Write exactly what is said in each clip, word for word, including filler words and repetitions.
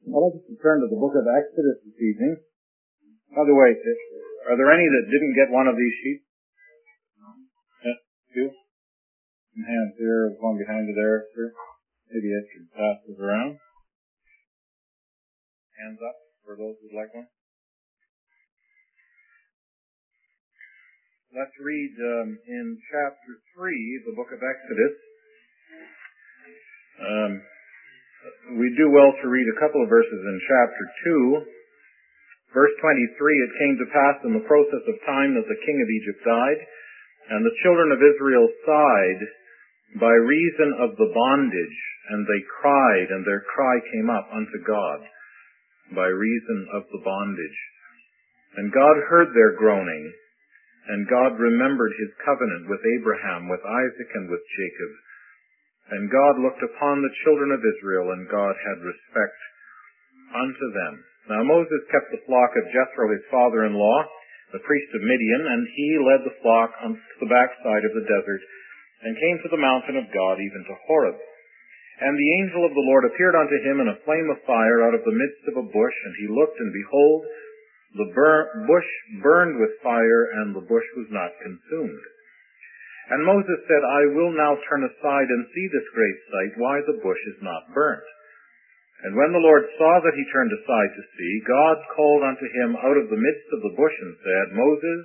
I'd like us to turn to the book of Exodus this evening. By the way, are there any that didn't get one of these sheets? Yeah, two? Some hands here, one behind you there, sir. Maybe I should pass this around. Hands up for those who'd like one. Let's read um, in chapter three, the book of Exodus. Um, we do well to read a couple of verses in chapter two. Verse twenty-three, it came to pass in the process of time that the king of Egypt died, and the children of Israel sighed by reason of the bondage, and they cried, and their cry came up unto God by reason of the bondage. And God heard their groaning, and God remembered his covenant with Abraham, with Isaac, and with Jacob. And God looked upon the children of Israel, and God had respect unto them. Now Moses kept the flock of Jethro, his father-in-law, the priest of Midian, and he led the flock on the backside of the desert, and came to the mountain of God, even to Horeb. And the angel of the Lord appeared unto him in a flame of fire out of the midst of a bush, and he looked, and behold, the bur- bush burned with fire, and the bush was not consumed. And Moses said, I will now turn aside and see this great sight, why the bush is not burnt. And when the Lord saw that he turned aside to see, God called unto him out of the midst of the bush and said, Moses,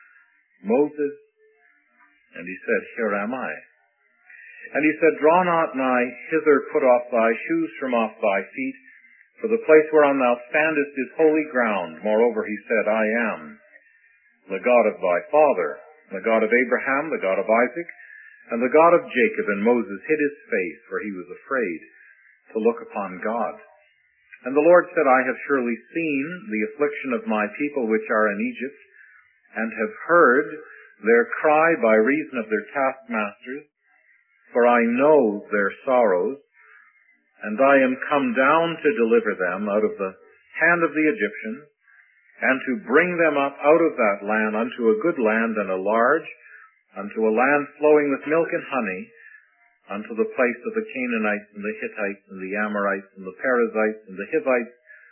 Moses. And he said, Here am I. And he said, Draw not nigh hither, put off thy shoes from off thy feet, for the place whereon thou standest is holy ground. Moreover, he said, I am the God of thy father, the God of Abraham, the God of Isaac, and the God of Jacob. And Moses hid his face, for he was afraid to look upon God. And the Lord said, I have surely seen the affliction of my people which are in Egypt, and have heard their cry by reason of their taskmasters, for I know their sorrows, and I am come down to deliver them out of the hand of the Egyptians, and to bring them up out of that land unto a good land and a large, unto a land flowing with milk and honey, unto the place of the Canaanites and the Hittites and the Amorites and the Perizzites and the Hivites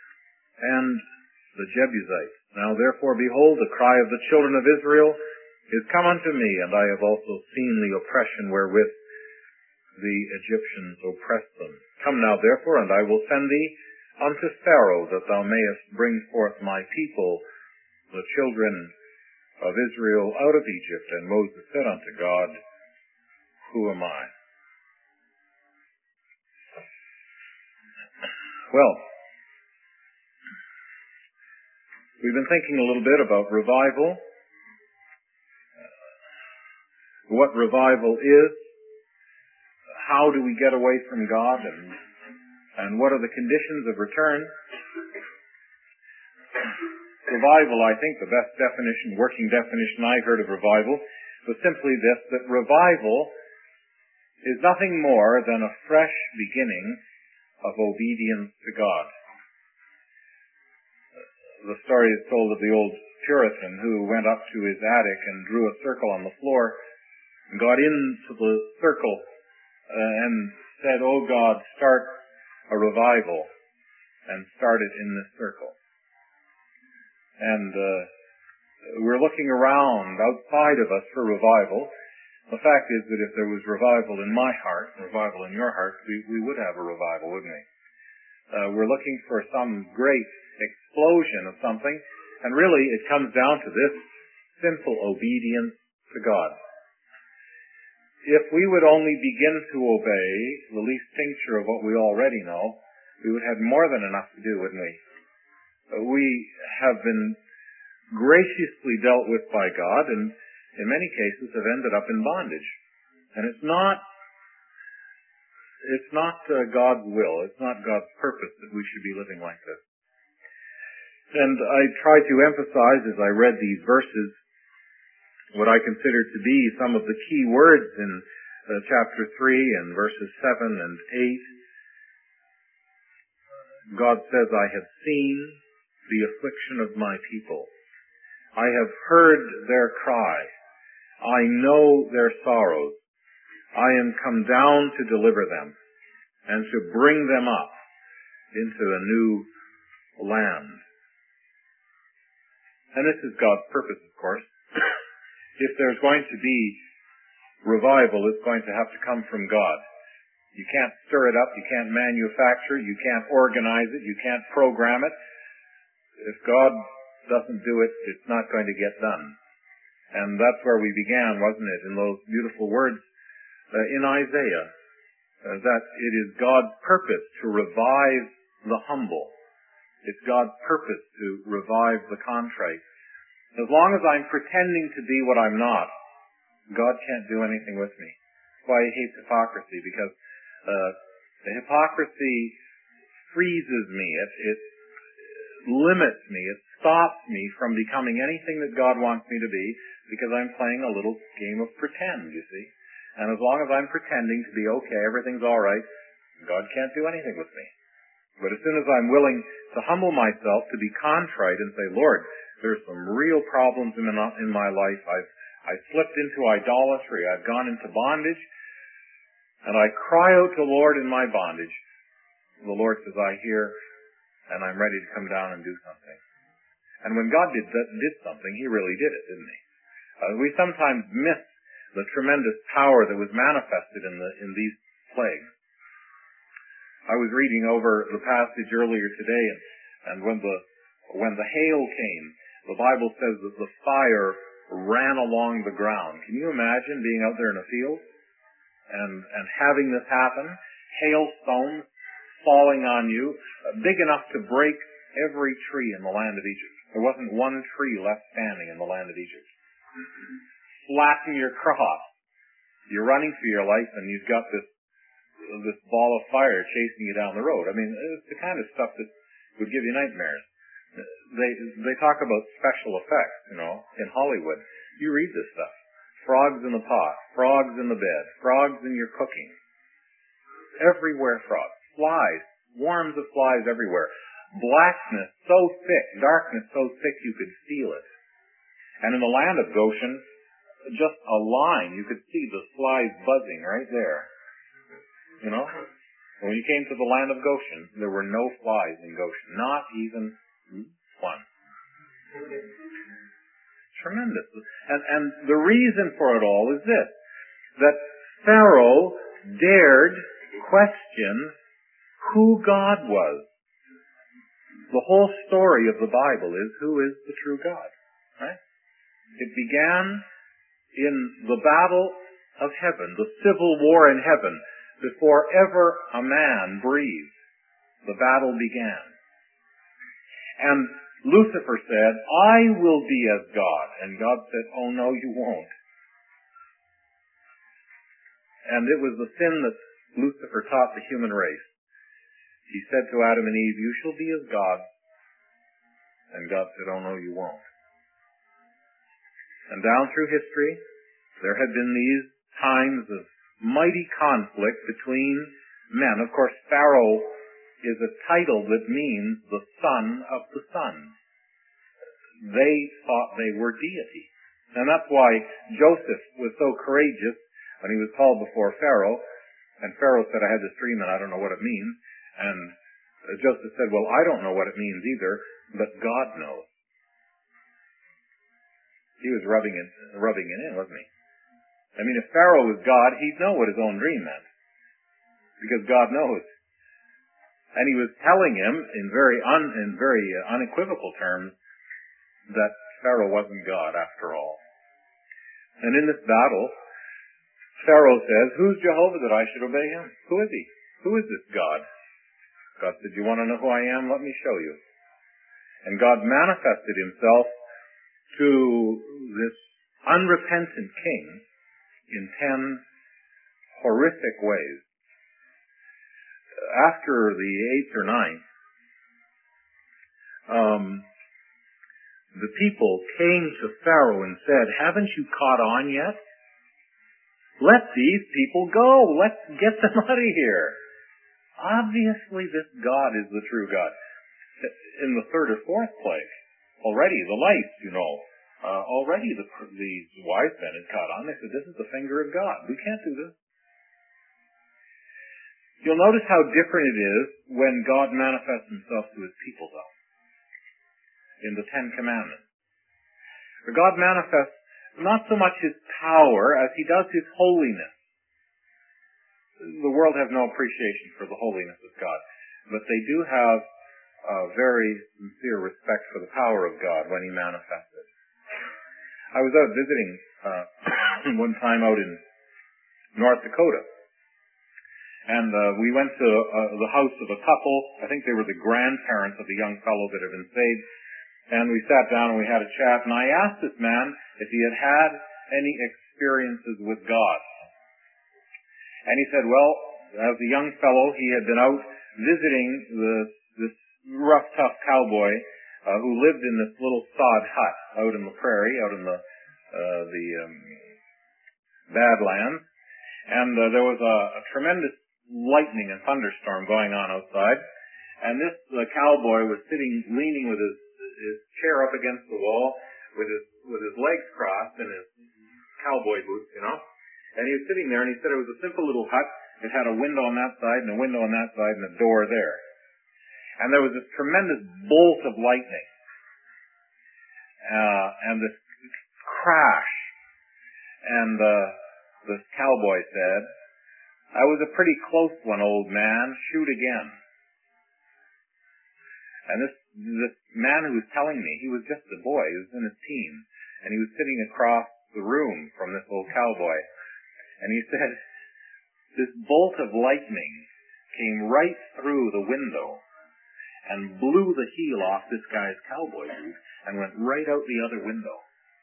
and the Jebusites. Now therefore, behold, the cry of the children of Israel is come unto me, and I have also seen the oppression wherewith the Egyptians oppress them. Come now therefore, and I will send thee unto Pharaoh, that thou mayest bring forth my people, the children of Israel, out of Egypt. And Moses said unto God, Who am I? Well, we've been thinking a little bit about revival, what revival is, how do we get away from God, and and what are the conditions of return. Revival, I think the best definition, working definition I heard of revival, was simply this, that revival is nothing more than a fresh beginning of obedience to God. The story is told of the old Puritan who went up to his attic and drew a circle on the floor and got into the circle uh, and said, Oh God, start a revival, and started in this circle. And uh, we're looking around outside of us for revival. The fact is that if there was revival in my heart, revival in your heart, we, we would have a revival, wouldn't we? Uh, we're looking for some great explosion of something, and really it comes down to this simple obedience to God. If we would only begin to obey the least tincture of what we already know, we would have more than enough to do, wouldn't we? We have been graciously dealt with by God, and in many cases have ended up in bondage. And it's not, it's not uh, God's will, it's not God's purpose that we should be living like this. And I tried to emphasize as I read these verses what I consider to be some of the key words in uh, chapter three and verses seven and eight. God says, I have seen the affliction of my people. I have heard their cry. I know their sorrows. I am come down to deliver them and to bring them up into a new land. And this is God's purpose, of course. If there's going to be revival, it's going to have to come from God. You can't stir it up, you can't manufacture it, you can't organize it, you can't program it. If God doesn't do it, it's not going to get done. And that's where we began, wasn't it, in those beautiful words uh, in Isaiah, uh, that it is God's purpose to revive the humble. It's God's purpose to revive the contrite. As long as I'm pretending to be what I'm not, God can't do anything with me. That's why he hates hypocrisy, because uh, the hypocrisy freezes me. It, it limits me. It stops me from becoming anything that God wants me to be, because I'm playing a little game of pretend, you see. And as long as I'm pretending to be okay, everything's all right, God can't do anything with me. But as soon as I'm willing to humble myself, to be contrite and say, Lord, there's some real problems in in my life. I've, I've slipped into idolatry. I've gone into bondage. And I cry out to the Lord in my bondage. The Lord says, I hear, and I'm ready to come down and do something. And when God did, did something, he really did it, didn't he? Uh, we sometimes miss the tremendous power that was manifested in the in these plagues. I was reading over the passage earlier today, and, and when the when the hail came, the Bible says that the fire ran along the ground. Can you imagine being out there in a field and and having this happen? Hailstones falling on you, uh, big enough to break every tree in the land of Egypt. There wasn't one tree left standing in the land of Egypt. Flatten your cross. You're running for your life, and you've got this this ball of fire chasing you down the road. I mean, it's the kind of stuff that would give you nightmares. They they talk about special effects, you know, in Hollywood. You read this stuff. Frogs in the pot, frogs in the bed, frogs in your cooking. Everywhere frogs. Flies, swarms of flies everywhere. Blackness so thick, darkness so thick you could feel it. And in the land of Goshen, just a line, you could see the flies buzzing right there. You know? When you came to the land of Goshen, there were no flies in Goshen. Not even one. Tremendous. And, and the reason for it all is this, that Pharaoh dared question who God was. The whole story of the Bible is, who is the true God? Right? It began in the battle of heaven, the civil war in heaven. Before ever a man breathed, the battle began. And Lucifer said, I will be as God. And God said, oh no, you won't. And it was the sin that Lucifer taught the human race. He said to Adam and Eve, you shall be as God. And God said, oh no, you won't. And down through history, there had been these times of mighty conflict between men. Of course, Pharaoh is a title that means the son of the sun. They thought they were deity. And that's why Joseph was so courageous when he was called before Pharaoh. And Pharaoh said, I had this dream and I don't know what it means. And Joseph said, well, I don't know what it means either, but God knows. He was rubbing it, rubbing it in, wasn't he? I mean, if Pharaoh was God, he'd know what his own dream meant. Because God knows. And he was telling him in very un, in very unequivocal terms that Pharaoh wasn't God after all. And in this battle, Pharaoh says, who's Jehovah that I should obey him? Who is he? Who is this God? God said, you want to know who I am? Let me show you. And God manifested himself to this unrepentant king in ten horrific ways. After the eighth or ninth, um, the people came to Pharaoh and said, haven't you caught on yet? Let these people go. Let's get them out of here. Obviously this God is the true God. In the third or fourth plague, already the lights, you know, uh, already the, the wise men had caught on. They said, this is the finger of God. We can't do this. You'll notice how different it is when God manifests himself to his people, though, in the Ten Commandments. For God manifests not so much his power as he does his holiness. The world have no appreciation for the holiness of God, but they do have a very sincere respect for the power of God when he manifests it. I was out visiting uh, one time out in North Dakota, and uh, we went to uh, the house of a couple. I think they were the grandparents of the young fellow that had been saved, and we sat down and we had a chat, and I asked this man if he had had any experiences with God. And he said, well, as a young fellow, he had been out visiting the, this rough, tough cowboy uh, who lived in this little sod hut out in the prairie, out in the uh, the um, Badlands. And uh, there was a, a tremendous lightning and thunderstorm going on outside. And this uh, cowboy was sitting, leaning with his, his chair up against the wall, with his with his legs crossed and his cowboy boots, you know. And he was sitting there, and he said it was a simple little hut. It had a window on that side and a window on that side and a door there. And there was this tremendous bolt of lightning. Uh, and this crash. And uh, this cowboy said, I was a pretty close one, old man. Shoot again. And this this man who was telling me, he was just a boy. He was in his teens. And he was sitting across the room from this old cowboy. And he said, this bolt of lightning came right through the window and blew the heel off this guy's cowboy boot and went right out the other window.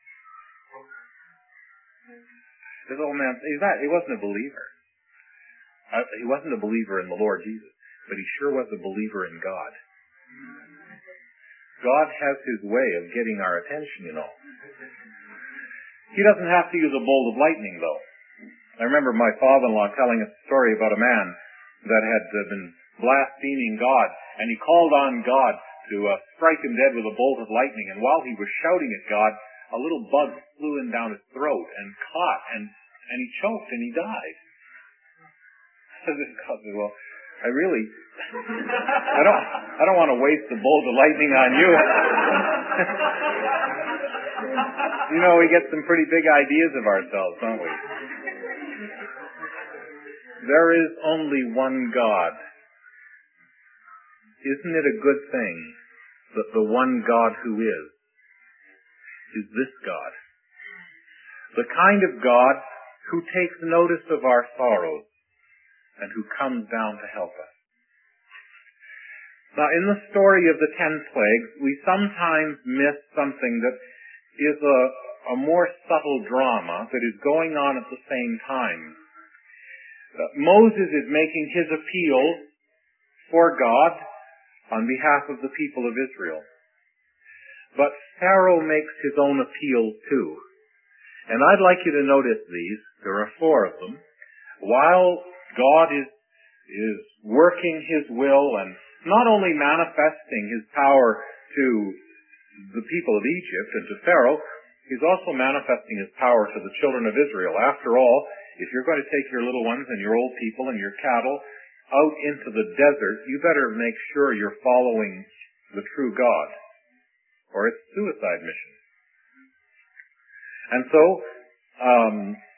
This old man, he's not, he wasn't a believer. Uh, he wasn't a believer in the Lord Jesus, but he sure was a believer in God. God has his way of getting our attention, you know. He doesn't have to use a bolt of lightning, though. I remember my father-in-law telling us a story about a man that had uh, been blaspheming God, and he called on God to uh, strike him dead with a bolt of lightning, and while he was shouting at God, a little bug flew in down his throat and caught, and, and he choked, and he died. So this God said, well, I really, I don't, I don't want to waste the bolt of lightning on you. You know, we get some pretty big ideas of ourselves, don't we? There is only one God. Isn't it a good thing that the one God who is, is this God? The kind of God who takes notice of our sorrows and who comes down to help us. Now, in the story of the ten plagues, we sometimes miss something that is a, a more subtle drama that is going on at the same time. Uh, Moses is making his appeal for God on behalf of the people of Israel. But Pharaoh makes his own appeal too. And I'd like you to notice these. There are four of them. While God is, is working his will and not only manifesting his power to the people of Egypt and to Pharaoh, he's also manifesting his power to the children of Israel. After all, if you're going to take your little ones and your old people and your cattle out into the desert, you better make sure you're following the true God, or it's a suicide mission. And so, um,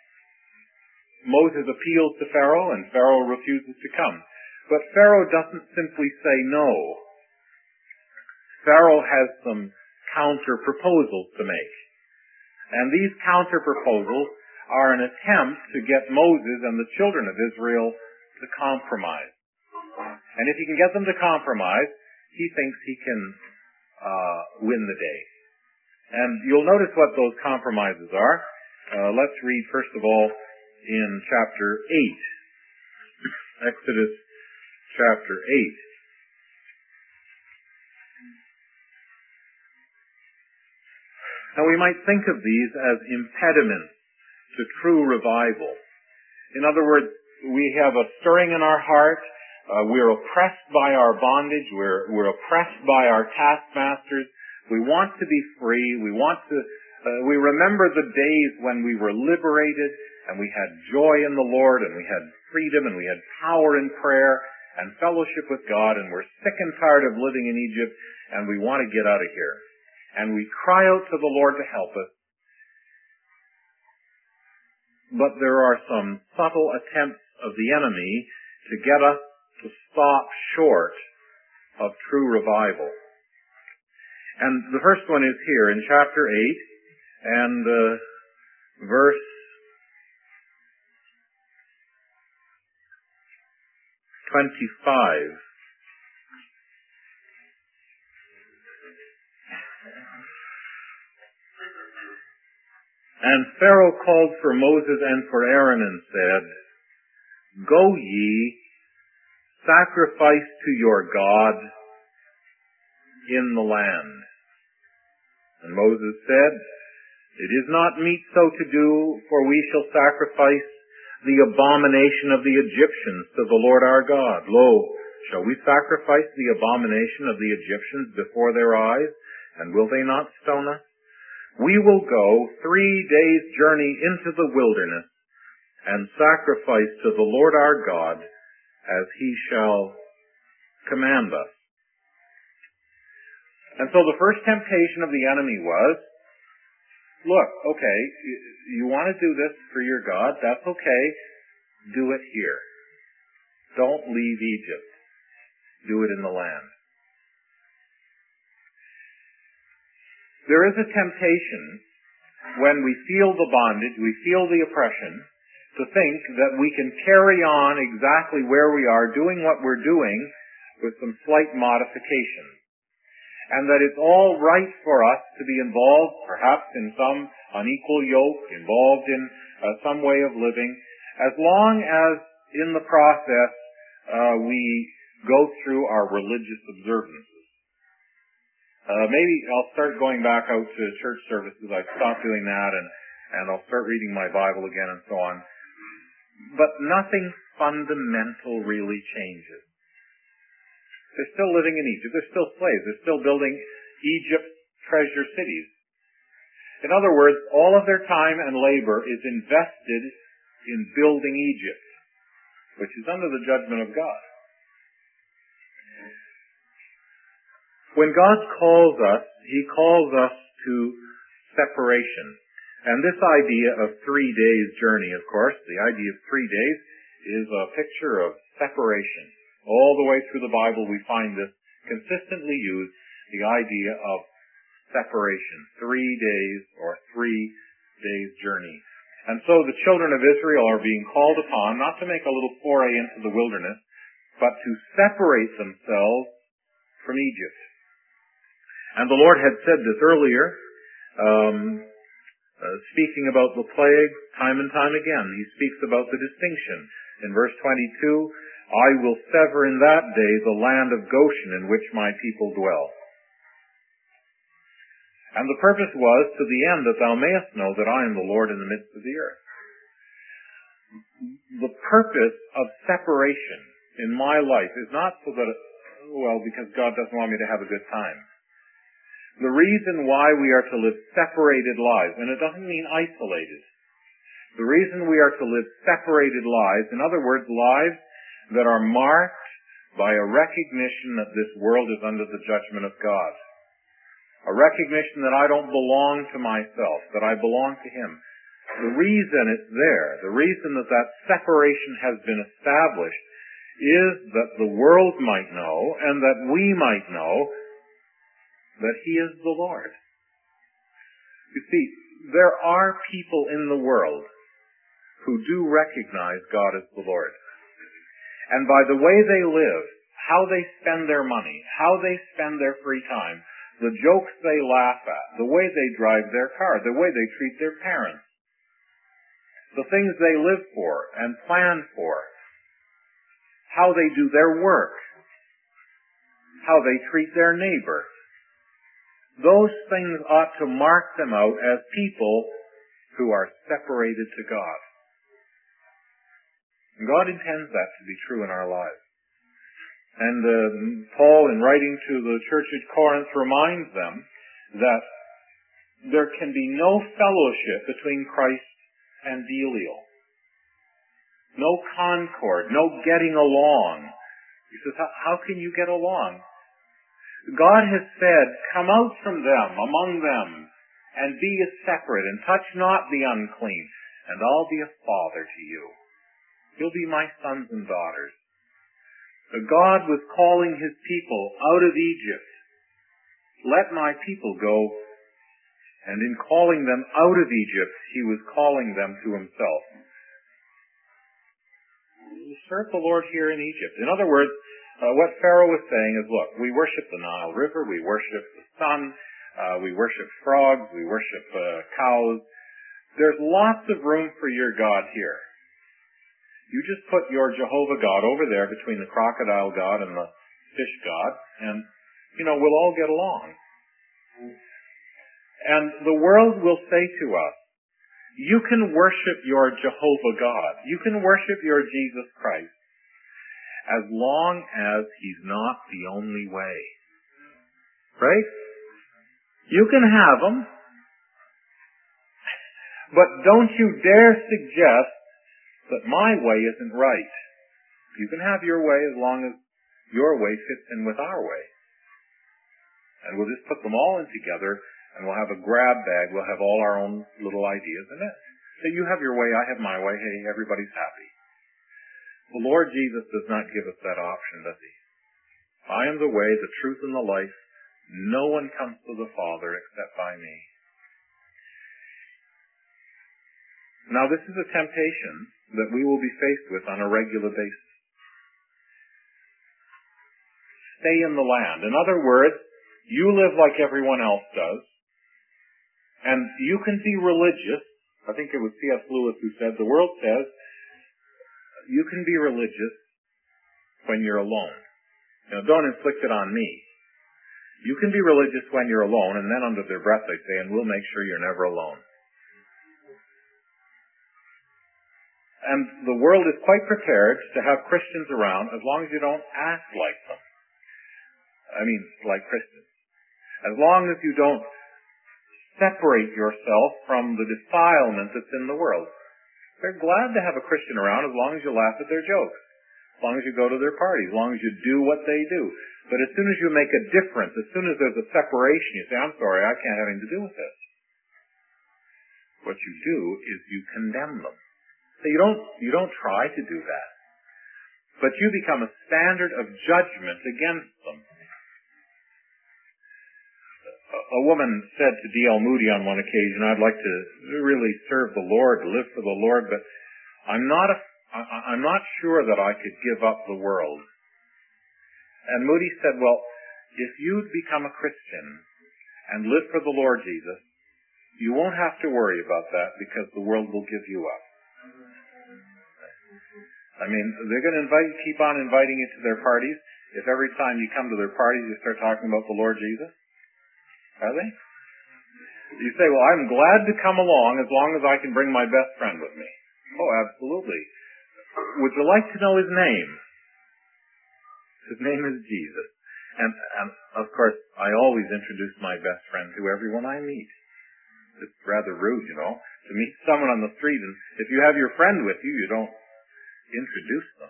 Moses appeals to Pharaoh, and Pharaoh refuses to come. But Pharaoh doesn't simply say no. Pharaoh has some counter-proposals to make. And these counter-proposals are an attempt to get Moses and the children of Israel to compromise. And if he can get them to compromise, he thinks he can uh, win the day. And you'll notice what those compromises are. Uh, let's read, first of all, in chapter eight. Exodus chapter eight. Now we might think of these as impediments to true revival. In other words, we have a stirring in our heart. Uh, we're oppressed by our bondage. We're, we're oppressed by our taskmasters. We want to be free. We want to, uh, we remember the days when we were liberated and we had joy in the Lord and we had freedom and we had power in prayer and fellowship with God, and we're sick and tired of living in Egypt and we want to get out of here. And we cry out to the Lord to help us. But there are some subtle attempts of the enemy to get us to stop short of true revival. And the first one is here in chapter eight and uh, verse twenty-five. And Pharaoh called for Moses and for Aaron and said, Go ye, sacrifice to your God in the land. And Moses said, It is not meet so to do, for we shall sacrifice the abomination of the Egyptians to the Lord our God. Lo, shall we sacrifice the abomination of the Egyptians before their eyes, and will they not stone us? We will go three days' journey into the wilderness, and sacrifice to the Lord our God, as he shall command us. And so the first temptation of the enemy was, look, okay, you want to do this for your God, that's okay, do it here. Don't leave Egypt. Do it in the land. There is a temptation when we feel the bondage, we feel the oppression, to think that we can carry on exactly where we are, doing what we're doing, with some slight modifications. And that it's all right for us to be involved, perhaps in some unequal yoke, involved in uh, some way of living, as long as in the process uh, we go through our religious observances. Uh, maybe I'll start going back out to church services. I've stopped doing that, and, and I'll start reading my Bible again and so on. But nothing fundamental really changes. They're still living in Egypt. They're still slaves. They're still building Egypt's treasure cities. In other words, all of their time and labor is invested in building Egypt, which is under the judgment of God. When God calls us, he calls us to separation. And this idea of three days journey, of course, the idea of three days is a picture of separation. All the way through the Bible we find this consistently used, the idea of separation. Three days or three days journey. And so the children of Israel are being called upon not to make a little foray into the wilderness, but to separate themselves from Egypt. And the Lord had said this earlier, um, uh, speaking about the plague time and time again. He speaks about the distinction. In verse twenty-two, I will sever in that day the land of Goshen in which my people dwell. And the purpose was to the end that thou mayest know that I am the Lord in the midst of the earth. The purpose of separation in my life is not so that, well, because God doesn't want me to have a good time. The reason why we are to live separated lives, and it doesn't mean isolated. The reason we are to live separated lives, in other words, lives that are marked by a recognition that this world is under the judgment of God. A recognition that I don't belong to myself, that I belong to him. The reason it's there, the reason that that separation has been established, is that the world might know, and that we might know, that he is the Lord. You see, there are people in the world who do recognize God as the Lord. And by the way they live, how they spend their money, how they spend their free time, the jokes they laugh at, the way they drive their car, the way they treat their parents, the things they live for and plan for, how they do their work, how they treat their neighbor. Those things ought to mark them out as people who are separated to God. And God intends that to be true in our lives. And uh, Paul, in writing to the church at Corinth, reminds them that there can be no fellowship between Christ and Belial. no concord, no getting along. He says, how can you get along? God has said, come out from them, among them, and be ye separate, and touch not the unclean, and I'll be a father to you. You'll be my sons and daughters. God was calling his people out of Egypt. Let my people go. And in calling them out of Egypt, he was calling them to himself. Serve the Lord here in Egypt. In other words, uh, what Pharaoh was saying is, look, we worship the Nile River, we worship the sun, uh, we worship frogs, we worship uh, cows. There's lots of room for your God here. You just put your Jehovah God over there between the crocodile God and the fish God, and, you know, we'll all get along. And the world will say to us, you can worship your Jehovah God. You can worship your Jesus Christ as long as he's not the only way. Right? You can have him, but don't you dare suggest that my way isn't right. You can have your way as long as your way fits in with our way. And we'll just put them all in together, and we'll have a grab bag. We'll have all our own little ideas in it. So you have your way, I have my way. Hey, everybody's happy. The Lord Jesus does not give us that option, does he? I am the way, the truth, and the life. No one comes to the Father except by me. Now, this is a temptation that we will be faced with on a regular basis. Stay in the land. In other words, you live like everyone else does, and you can be religious. I think it was C S Lewis who said, the world says, you can be religious when you're alone. You know, don't inflict it on me. You can be religious when you're alone, and then under their breath they say, and we'll make sure you're never alone. And the world is quite prepared to have Christians around as long as you don't act like them. I mean, like Christians. As long as you don't separate yourself from the defilement that's in the world. They're glad to have a Christian around as long as you laugh at their jokes. As long as you go to their parties. As long as you do what they do. But as soon as you make a difference, as soon as there's a separation, you say, I'm sorry, I can't have anything to do with this. What you do is you condemn them. So you don't, you don't try to do that. But you become a standard of judgment against them. A woman said to D L Moody on one occasion, I'd like to really serve the Lord, live for the Lord, but I'm not a, I'm not sure that I could give up the world. And Moody said, well, if you'd become a Christian and live for the Lord Jesus, you won't have to worry about that because the world will give you up. I mean, they're going to invite, keep on inviting you to their parties. If every time you come to their parties you start talking about the Lord Jesus, are they? You say, well, I'm glad to come along as long as I can bring my best friend with me. Oh, absolutely. Would you like to know his name? His name is Jesus. And, and of course, I always introduce my best friend to everyone I meet. It's rather rude, you know, to meet someone on the street, and if you have your friend with you, you don't introduce them.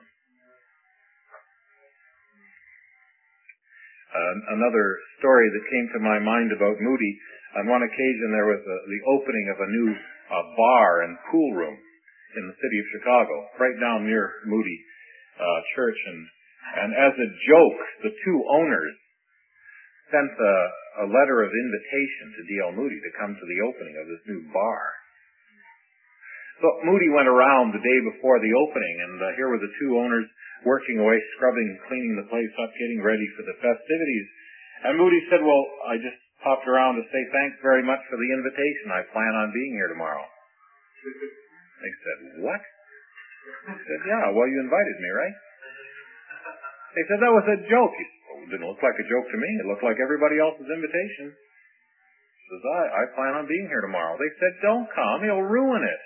Uh, another story that came to my mind about Moody, on one occasion there was a, the opening of a new uh, bar and pool room in the city of Chicago, right down near Moody uh, Church, and, and as a joke, the two owners sent a, a letter of invitation to D L Moody to come to the opening of this new bar. So Moody went around the day before the opening, and uh, here were the two owners working away, scrubbing and cleaning the place up, getting ready for the festivities. And Moody said, well, I just popped around to say thanks very much for the invitation. I plan on being here tomorrow. They said, what? He said, yeah, well, you invited me, right? They said, that was a joke. He said, well, it didn't look like a joke to me. It looked like everybody else's invitation. He says, I, I plan on being here tomorrow. They said, don't come. You'll ruin it.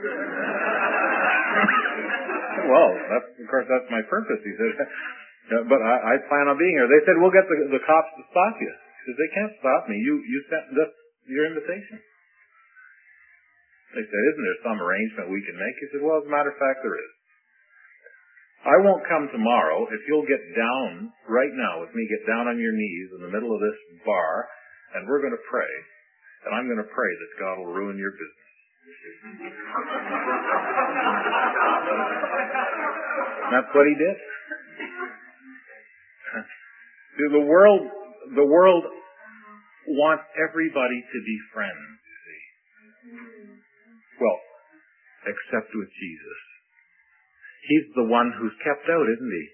Well, that's, of course, that's my purpose. He said, but I, I plan on being here. They said, we'll get the, the cops to stop you. He says, they can't stop me. You, you sent this, your invitation. They said, isn't there some arrangement we can make? He said, well, as a matter of fact, there is. I won't come tomorrow if you'll get down right now with me, get down on your knees in the middle of this bar, and we're going to pray. And I'm going to pray that God will ruin your business. That's what he did. The world, the world wants everybody to be friends, you see. Well, except with Jesus. He's the one who's kept out, isn't he?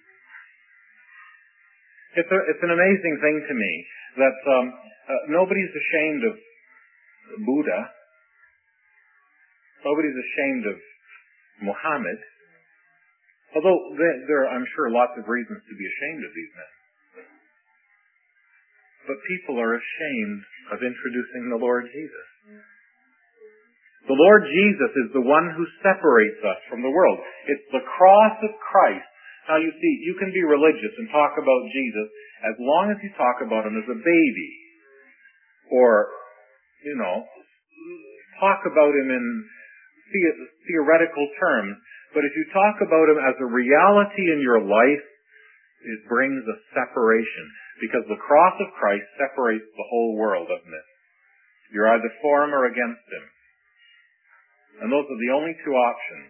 It's a, it's an amazing thing to me that um, uh, nobody's ashamed of Buddha. Nobody's ashamed of Muhammad. Although there, there are, I'm sure, lots of reasons to be ashamed of these men. But people are ashamed of introducing the Lord Jesus. The Lord Jesus is the one who separates us from the world. It's the cross of Christ. Now you see, you can be religious and talk about Jesus as long as you talk about him as a baby. Or, you know, talk about him in the- theoretical terms. But if you talk about him as a reality in your life, it brings a separation. Because the cross of Christ separates the whole world, doesn't it? You're either for him or against him. And those are the only two options.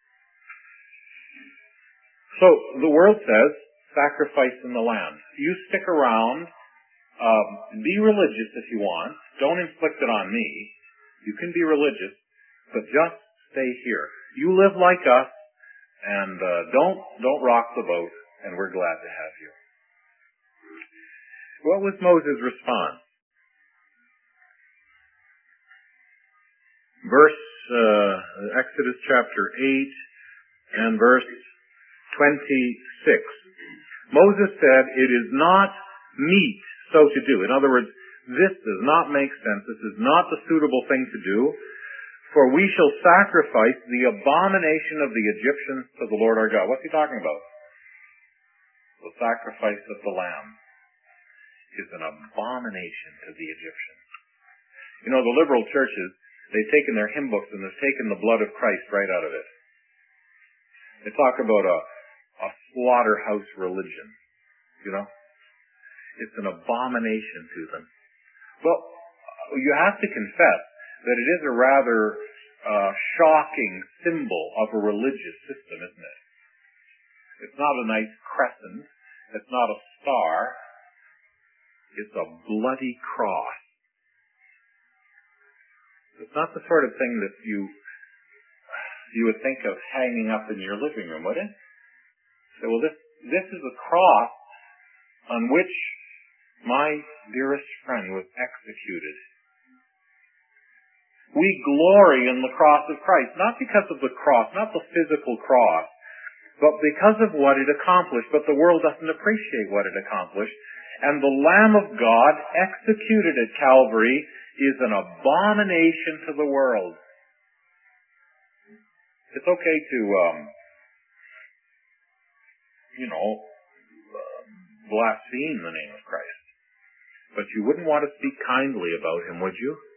So, the world says, sacrifice in the land. You stick around, um, be religious if you want. Don't inflict it on me. You can be religious, but just stay here. You live like us, and uh, don't don't rock the boat, and we're glad to have you. What was Moses' response? Verse, uh, Exodus chapter eight and verse twenty-six. Moses said, it is not meet so to do. In other words, this does not make sense. This is not the suitable thing to do. For we shall sacrifice the abomination of the Egyptians to the Lord our God. What's he talking about? The sacrifice of the lamb is an abomination to the Egyptians. You know, the liberal churches, they've taken their hymn books and they've taken the blood of Christ right out of it. They talk about a, a slaughterhouse religion, you know. It's an abomination to them. Well, you have to confess that it is a rather uh, shocking symbol of a religious system, isn't it? It's not a nice crescent. It's not a star. It's a bloody cross. It's not the sort of thing that you you would think of hanging up in your living room, would it? So, well, this this is a cross on which my dearest friend was executed. We glory in the cross of Christ, not because of the cross, not the physical cross, but because of what it accomplished. But the world doesn't appreciate what it accomplished. And the Lamb of God, executed at Calvary, is an abomination to the world. It's okay to, um, you know, uh, blaspheme the name of Christ. But you wouldn't want to speak kindly about him, would you?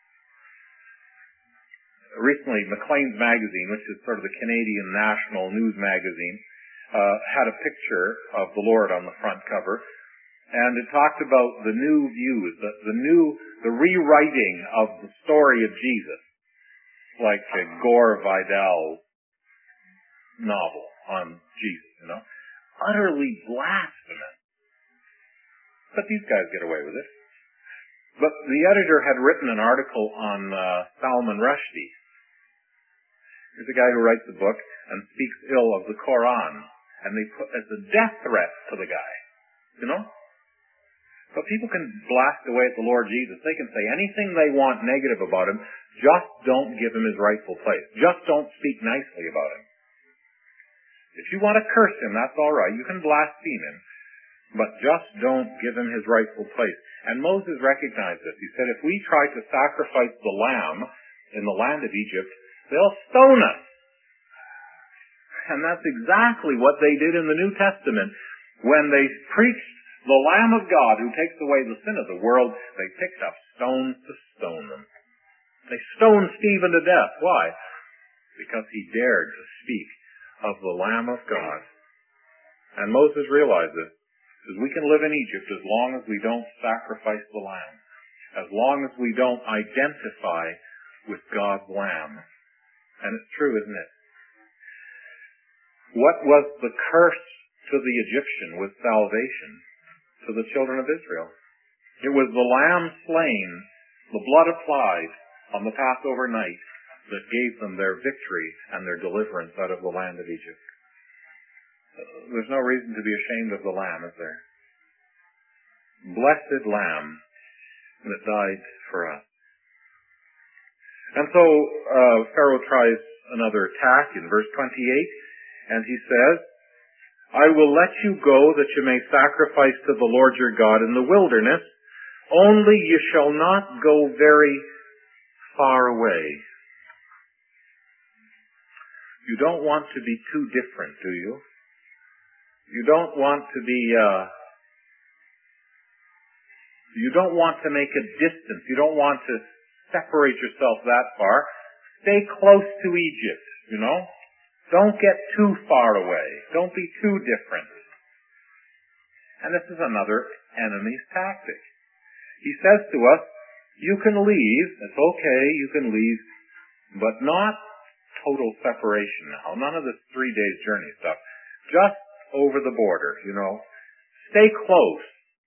Recently, Maclean's magazine, which is sort of the Canadian national news magazine, uh, had a picture of the Lord on the front cover. And it talked about the new views, the, the new, the rewriting of the story of Jesus. Like uh, Gore Vidal's novel on Jesus, you know. Utterly blasphemous. But these guys get away with it. But the editor had written an article on uh, Salman Rushdie. Here's a guy who writes a book and speaks ill of the Quran. And they put as a death threat to the guy. You know? But people can blast away at the Lord Jesus. They can say anything they want negative about him. Just don't give him his rightful place. Just don't speak nicely about him. If you want to curse him, that's all right. You can blaspheme him. But just don't give him his rightful place. And Moses recognized this. He said, if we try to sacrifice the lamb in the land of Egypt, they'll stone us. And that's exactly what they did in the New Testament. When they preached the Lamb of God who takes away the sin of the world, they picked up stones to stone them. They stoned Stephen to death. Why? Because he dared to speak of the Lamb of God. And Moses realized this, because we can live in Egypt as long as we don't sacrifice the Lamb, as long as we don't identify with God's Lamb. And it's true, isn't it? What was the curse to the Egyptian was salvation to the children of Israel. It was the lamb slain, the blood applied on the Passover night that gave them their victory and their deliverance out of the land of Egypt. There's no reason to be ashamed of the lamb, is there? Blessed lamb that died for us. And so uh, Pharaoh tries another attack in verse twenty-eight, and he says, I will let you go that you may sacrifice to the Lord your God in the wilderness, only you shall not go very far away. You don't want to be too different, do you? You don't want to be, uh, you don't want to make a distance. You don't want to separate yourself that far. Stay close to Egypt, you know? Don't get too far away. Don't be too different. And this is another enemy's tactic. He says to us, you can leave, it's okay, you can leave, but not total separation now. None of this three days journey stuff. Just over the border, you know. Stay close.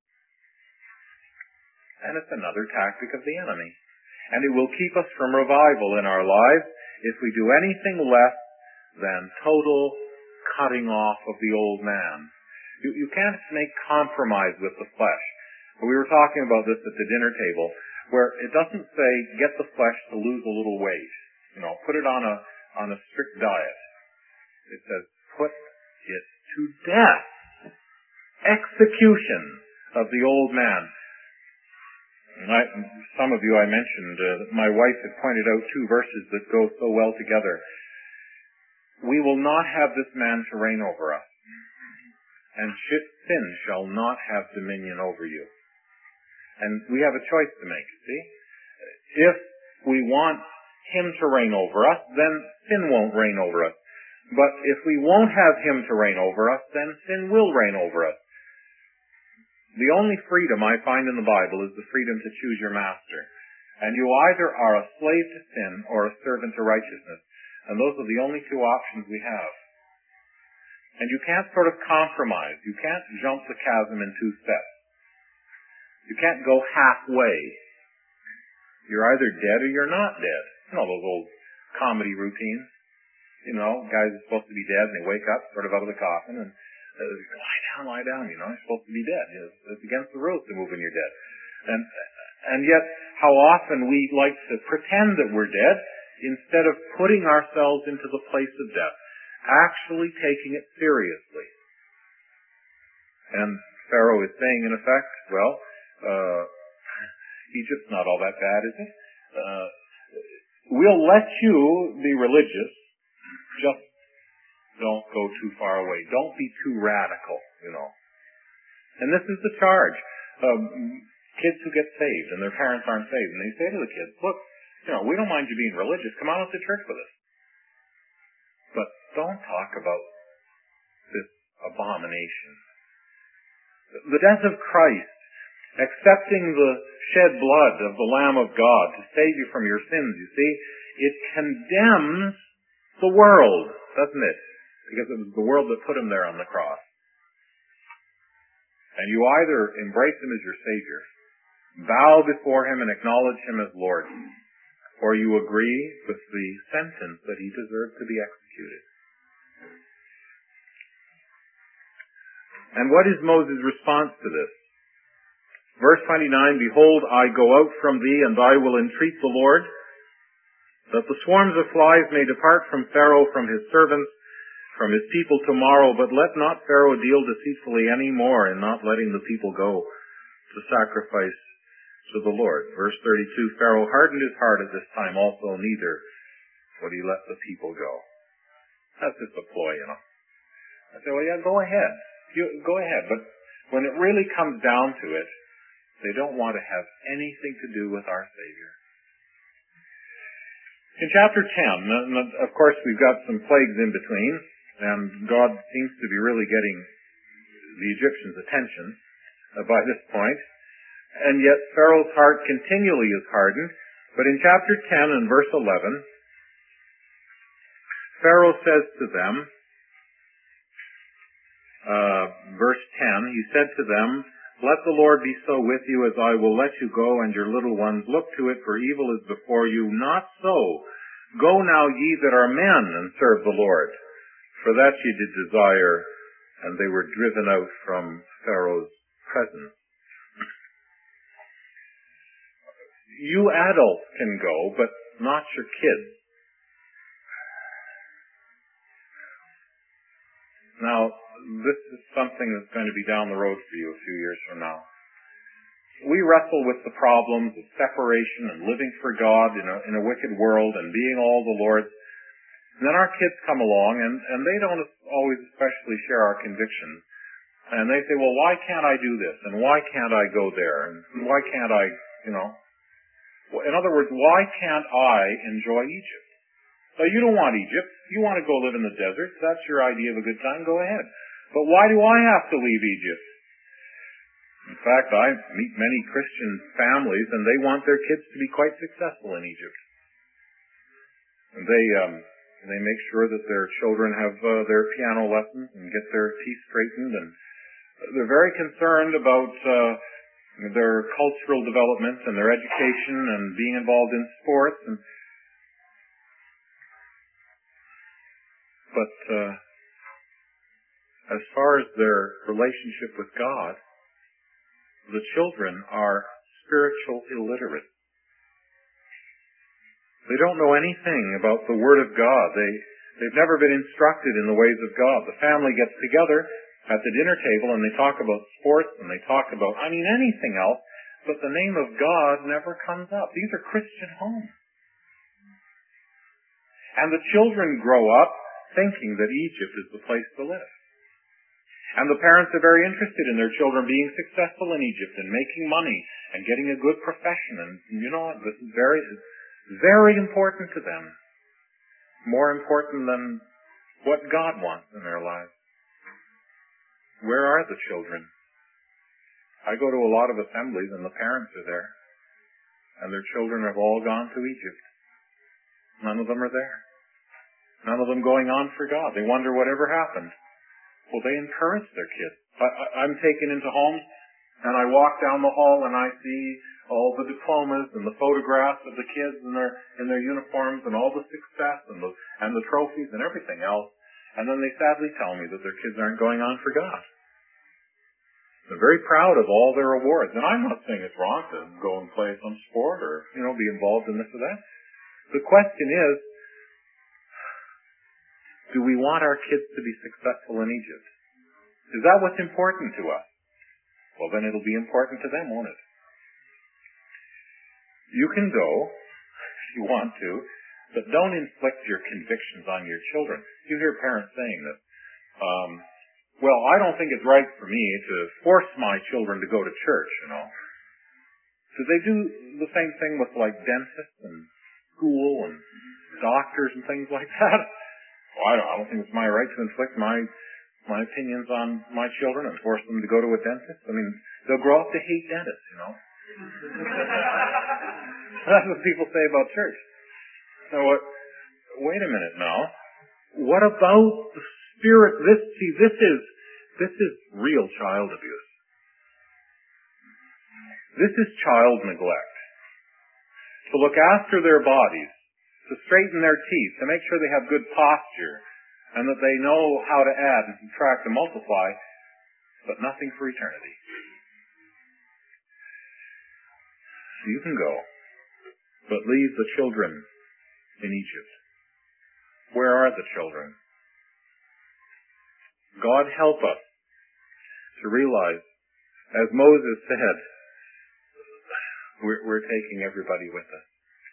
And it's another tactic of the enemy. And it will keep us from revival in our lives if we do anything less than total cutting off of the old man. You, you can't make compromise with the flesh. We were talking about this at the dinner table, where it doesn't say get the flesh to lose a little weight. You know, put it on a on a strict diet. It says put it to death. Execution of the old man. And I, some of you I mentioned, uh, my wife had pointed out two verses that go so well together. We will not have this man to reign over us, and sin shall not have dominion over you. And we have a choice to make, see? If we want him to reign over us, then sin won't reign over us. But if we won't have him to reign over us, then sin will reign over us. The only freedom I find in the Bible is the freedom to choose your master. And you either are a slave to sin or a servant to righteousness. And those are the only two options we have. And you can't sort of compromise. You can't jump the chasm in two steps. You can't go halfway. You're either dead or you're not dead. You know those old comedy routines. You know, guys are supposed to be dead and they wake up sort of out of the coffin and uh, lie down, lie down, you know, you're supposed to be dead. It's, it's against the rules to move when you're dead. And, and yet, how often we like to pretend that we're dead instead of putting ourselves into the place of death, actually taking it seriously. And Pharaoh is saying, in effect, well, uh, Egypt's not all that bad, is it? Uh, we'll let you be religious, just don't go too far away. Don't be too radical, you know. And this is the charge. Um, kids who get saved and their parents aren't saved, and they say to the kids, look, you know, we don't mind you being religious. Come on to church with us. But don't talk about this abomination. The death of Christ, accepting the shed blood of the Lamb of God to save you from your sins, you see, it condemns the world, doesn't it? Because it was the world that put him there on the cross. And you either embrace him as your Savior, bow before him and acknowledge him as Lord, or you agree with the sentence that he deserved to be executed. And what is Moses' response to this? Verse twenty-nine, behold, I go out from thee, and I will entreat the Lord, that the swarms of flies may depart from Pharaoh, from his servants, from his people tomorrow, but let not Pharaoh deal deceitfully any more in not letting the people go to sacrifice to the Lord. Verse thirty-two, Pharaoh hardened his heart at this time also, neither would he let the people go. That's just a ploy, you know. I say, well, yeah, go ahead. You, go ahead. But when it really comes down to it, they don't want to have anything to do with our Savior. In chapter ten, and of course we've got some plagues in between, And God seems to be really getting the Egyptians' attention uh, by this point. And yet Pharaoh's heart continually is hardened. But in chapter ten and verse eleven, Pharaoh says to them, uh, verse ten, he said to them, "Let the Lord be so with you as I will let you go and your little ones. Look to it, for evil is before you. Not so. Go now, ye that are men, and serve the Lord. For that ye did desire," and they were driven out from Pharaoh's presence. You adults can go, but not your kids. Now, this is something that's going to be down the road for you a few years from now. We wrestle with the problems of separation and living for God in a, in a wicked world and being all the Lord's. And then our kids come along, and, and they don't always especially share our convictions. And they say, well, why can't I do this? And why can't I go there? And why can't I, you know? In other words, why can't I enjoy Egypt? So you don't want Egypt. You want to go live in the desert. That's your idea of a good time. Go ahead. But why do I have to leave Egypt? In fact, I meet many Christian families, and they want their kids to be quite successful in Egypt. And they, um, They make sure that their children have uh, their piano lessons and get their teeth straightened, and they're very concerned about uh, their cultural development and their education and being involved in sports. And but uh, as far as their relationship with God, the children are spiritual illiterate. They don't know anything about the Word of God. They, they've never been instructed in the ways of God. The family gets together at the dinner table and they talk about sports and they talk about, I mean, anything else, but the name of God never comes up. These are Christian homes. And the children grow up thinking that Egypt is the place to live. And the parents are very interested in their children being successful in Egypt and making money and getting a good profession. And, you know, this is very... Very important to them. More important than what God wants in their lives. Where are the children? I go to a lot of assemblies and the parents are there. And their children have all gone to Egypt. None of them are there. None of them going on for God. They wonder whatever happened. Well, they encourage their kids. I, I, I'm taken into homes and I walk down the hall and I see all the diplomas and the photographs of the kids in their in their uniforms and all the success and the and the trophies and everything else. And then they sadly tell me that their kids aren't going on for God. They're very proud of all their awards. And I'm not saying it's wrong to go and play some sport or, you know, be involved in this or that. The question is, do we want our kids to be successful in Egypt? Is that what's important to us? Well, then it'll be important to them, won't it? You can go, if you want to, but don't inflict your convictions on your children. You hear parents saying this. Um, well, I don't think it's right for me to force my children to go to church, you know. Do they do the same thing with, like, dentists and school and doctors and things like that? Well, I don't, I don't think it's my right to inflict my my opinions on my children and force them to go to a dentist. I mean, they'll grow up to hate dentists, you know. That's what people say about church. So what, wait a minute now. What about the spirit? This, see, this is, this is real child abuse. This is child neglect. To look after their bodies, to straighten their teeth, to make sure they have good posture, and that they know how to add and subtract and multiply, but nothing for eternity. You can go, but leave the children in Egypt. Where are the children? God help us to realize, as Moses said, we're, we're taking everybody with us.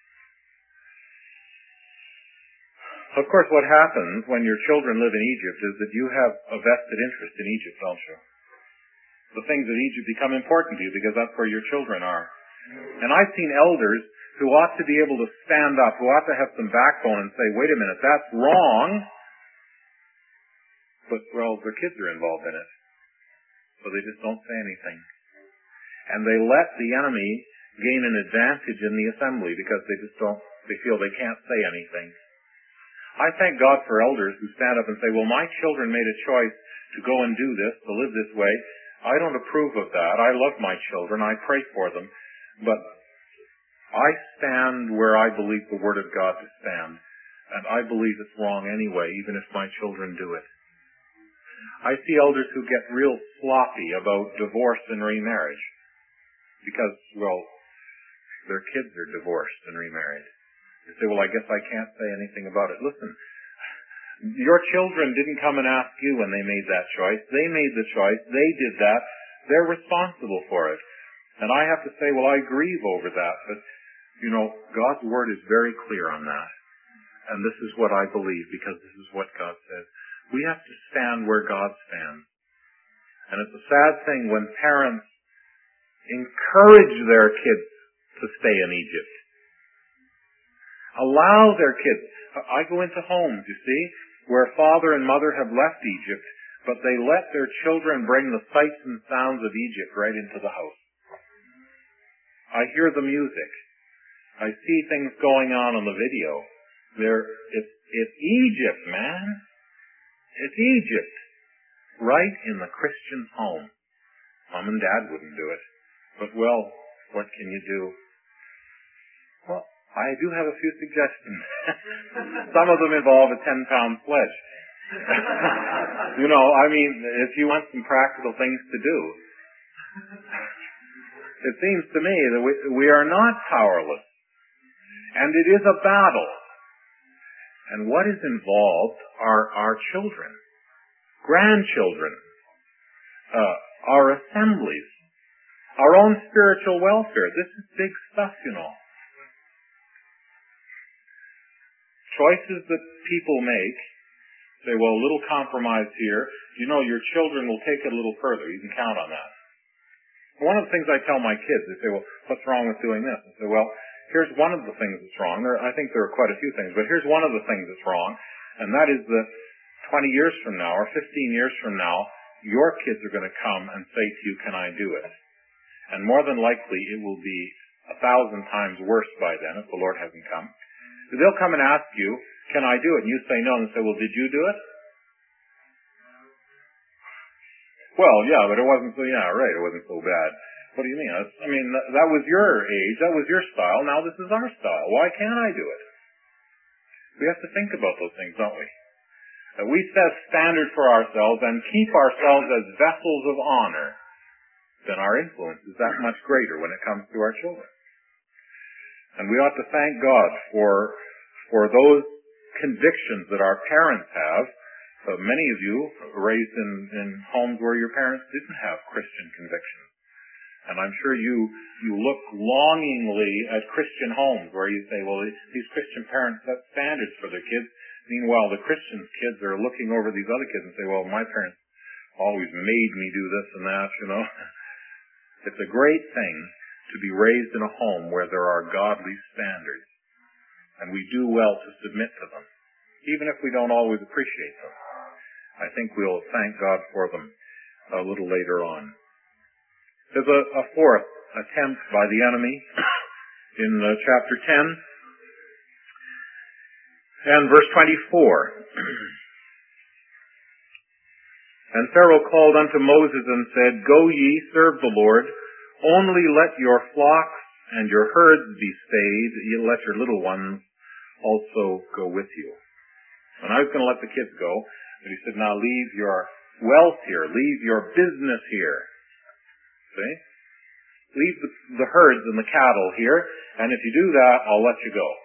Of course, what happens when your children live in Egypt is that you have a vested interest in Egypt, don't you? The things of Egypt become important to you because that's where your children are. And I've seen elders who ought to be able to stand up, who ought to have some backbone and say, wait a minute, that's wrong. But, well, their kids are involved in it. So they just don't say anything. And they let the enemy gain an advantage in the assembly because they just don't, they feel they can't say anything. I thank God for elders who stand up and say, well, my children made a choice to go and do this, to live this way. I don't approve of that. I love my children. I pray for them. But I stand where I believe the Word of God to stand. And I believe it's wrong anyway, even if my children do it. I see elders who get real sloppy about divorce and remarriage. Because, well, their kids are divorced and remarried. They say, well, I guess I can't say anything about it. Listen, your children didn't come and ask you when they made that choice. They made the choice. They did that. They're responsible for it. And I have to say, well, I grieve over that. But, you know, God's Word is very clear on that. And this is what I believe because this is what God says. We have to stand where God stands. And it's a sad thing when parents encourage their kids to stay in Egypt. Allow their kids. I go into homes, you see, where father and mother have left Egypt, but they let their children bring the sights and sounds of Egypt right into the house. I hear the music. I see things going on on the video. There, it's, it's Egypt, man. It's Egypt. Right in the Christian's home. Mom and Dad wouldn't do it. But, well, what can you do? Well, I do have a few suggestions. Some of them involve a ten-pound sledge. You know, I mean, if you want some practical things to do. It seems to me that we, we are not powerless. And it is a battle. And what is involved are our children, grandchildren, uh, our assemblies, our own spiritual welfare. This is big stuff, you know. Choices that people make, say, well, a little compromise here. You know, your children will take it a little further. You can count on that. One of the things I tell my kids, they say, well, what's wrong with doing this? I say, well, here's one of the things that's wrong. There, I think there are quite a few things, but here's one of the things that's wrong, and that is that twenty years from now or fifteen years from now, your kids are going to come and say to you, can I do it? And more than likely, it will be a thousand times worse by then if the Lord hasn't come. They'll come and ask you, can I do it? And you say no, and say, well, did you do it? Well, yeah, but it wasn't so, yeah, right, it wasn't so bad. What do you mean? I mean, that was your age, that was your style, now this is our style. Why can't I do it? We have to think about those things, don't we? That we set standard for ourselves and keep ourselves as vessels of honor, then our influence is that much greater when it comes to our children. And we ought to thank God for, for those convictions that our parents have. Uh, many of you raised in, in homes where your parents didn't have Christian convictions. And I'm sure you, you look longingly at Christian homes where you say, well, these Christian parents set standards for their kids. Meanwhile, the Christian kids are looking over these other kids and say, well, my parents always made me do this and that, you know. It's a great thing to be raised in a home where there are godly standards. And we do well to submit to them, even if we don't always appreciate them. I think we'll thank God for them a little later on. There's a, a fourth attempt by the enemy in uh, chapter ten and verse twenty-four. And Pharaoh called unto Moses and said, Go ye, serve the Lord, only let your flocks and your herds be stayed, ye let your little ones also go with you. And I was going to let the kids go, but he said, now leave your wealth here, leave your business here. See? Leave the, the herds and the cattle here, and if you do that, I'll let you go.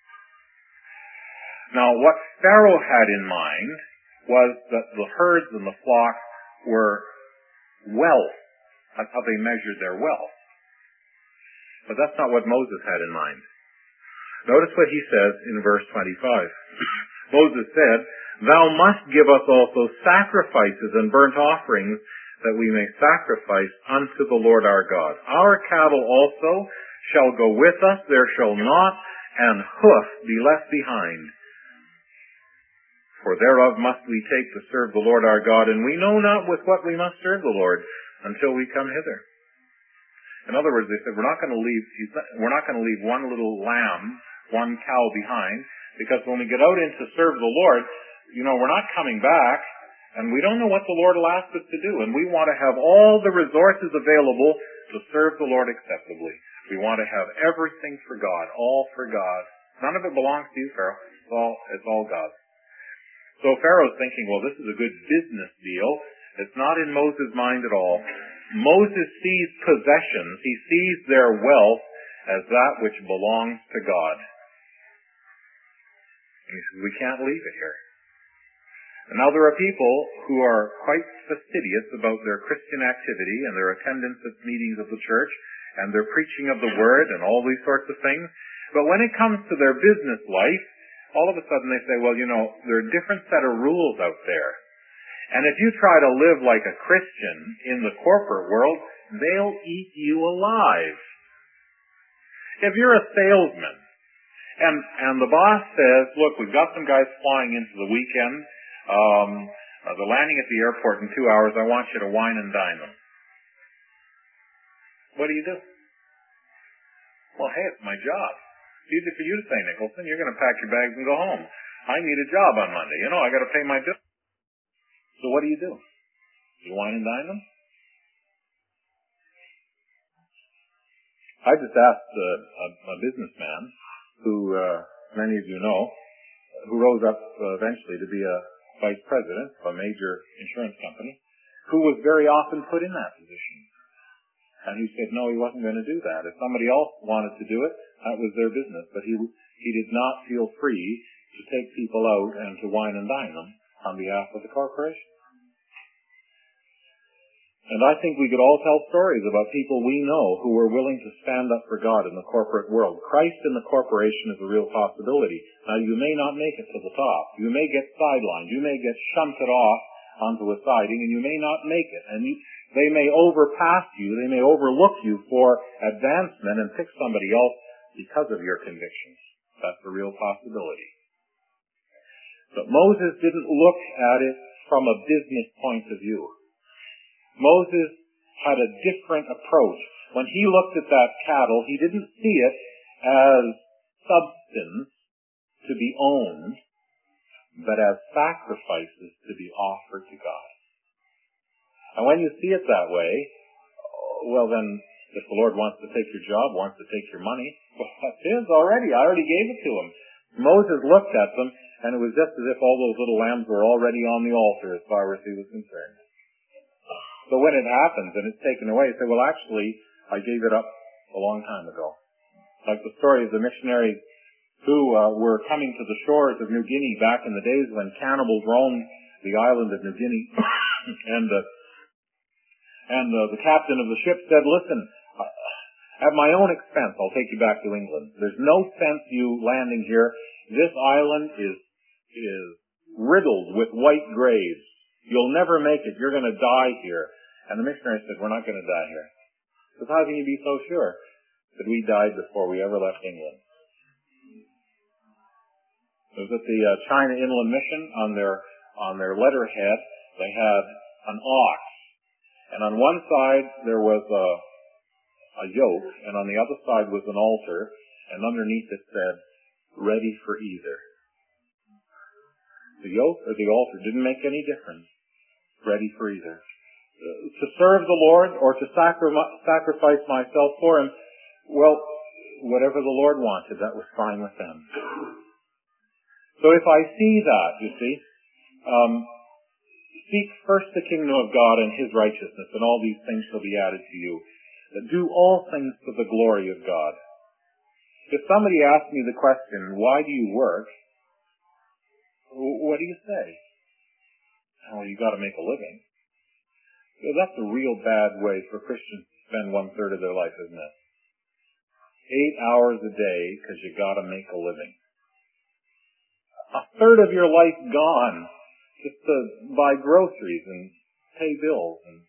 Now, what Pharaoh had in mind was that the herds and the flocks were wealth. That's how they measured their wealth. But that's not what Moses had in mind. Notice what he says in verse twenty-five. Moses said, Thou must give us also sacrifices and burnt offerings, that we may sacrifice unto the Lord our God. Our cattle also shall go with us, there shall not an hoof be left behind. For thereof must we take to serve the Lord our God, and we know not with what we must serve the Lord until we come hither. In other words, they said, we're not going to leave, we're not going to leave one little lamb, one cow behind, because when we get out in to serve the Lord, you know, we're not coming back, and we don't know what the Lord will ask us to do, and we want to have all the resources available to serve the Lord acceptably. We want to have everything for God, all for God. None of it belongs to you, Pharaoh. It's all, it's all God's. So Pharaoh's thinking, well, this is a good business deal. It's not in Moses' mind at all. Moses sees possessions. He sees their wealth as that which belongs to God. And he says, we can't leave it here. And now there are people who are quite fastidious about their Christian activity and their attendance at meetings of the church and their preaching of the Word and all these sorts of things. But when it comes to their business life, all of a sudden they say, well, you know, there are a different set of rules out there. And if you try to live like a Christian in the corporate world, they'll eat you alive. If you're a salesman and, and the boss says, look, we've got some guys flying into the weekend, um, uh, they're landing at the airport in two hours, I want you to wine and dine them. What do you do? Well, hey, it's my job. It's easy for you to say, Nicholson, you're going to pack your bags and go home. I need a job on Monday. You know, I got to pay my bills. So what do you do? You wine and dine them? I just asked uh, a, a businessman who, uh, many of you know, who rose up uh, eventually to be a vice president of a major insurance company, who was very often put in that position. And he said, no, he wasn't going to do that. If somebody else wanted to do it, that was their business. But he he did not feel free to take people out and to wine and dine them on behalf of the corporation. And I think we could all tell stories about people we know who were willing to stand up for God in the corporate world. Christ in the corporation is a real possibility. Now, you may not make it to the top. You may get sidelined. You may get shunted off onto a siding, and you may not make it. And you, they may overpass you. They may overlook you for advancement and pick somebody else because of your convictions. That's a real possibility. But Moses didn't look at it from a business point of view. Moses had a different approach. When he looked at that cattle, he didn't see it as substance to be owned, but as sacrifices to be offered to God. And when you see it that way, well then, if the Lord wants to take your job, wants to take your money, well, that's his already. I already gave it to him. Moses looked at them, and it was just as if all those little lambs were already on the altar as far as he was concerned. So when it happens and it's taken away, you say, well, actually, I gave it up a long time ago. Like the story of the missionaries who uh, were coming to the shores of New Guinea back in the days when cannibals roamed the island of New Guinea. and uh, and uh, the captain of the ship said, listen, at my own expense, I'll take you back to England. There's no sense you landing here. This island is is riddled with white graves. You'll never make it. You're going to die here. And the missionary said, we're not going to die here. He said, how can you be so sure? That we died before we ever left England. It was at the uh, China Inland Mission. On their on their letterhead, they had an ox. And on one side, there was a, a yoke, and on the other side was an altar, and underneath it said, ready for either. The yoke or the altar didn't make any difference. Ready for either. Uh, to serve the Lord or to sacri- sacrifice myself for Him, well, whatever the Lord wanted, that was fine with them. So if I see that, you see, um, seek first the kingdom of God and His righteousness, and all these things shall be added to you. Do all things for the glory of God. If somebody asks me the question, why do you work? What do you say? Oh, you got to make a living. So that's a real bad way for Christians to spend one third of their life, isn't it? Eight hours a day because you got to make a living. A third of your life gone just to buy groceries and pay bills and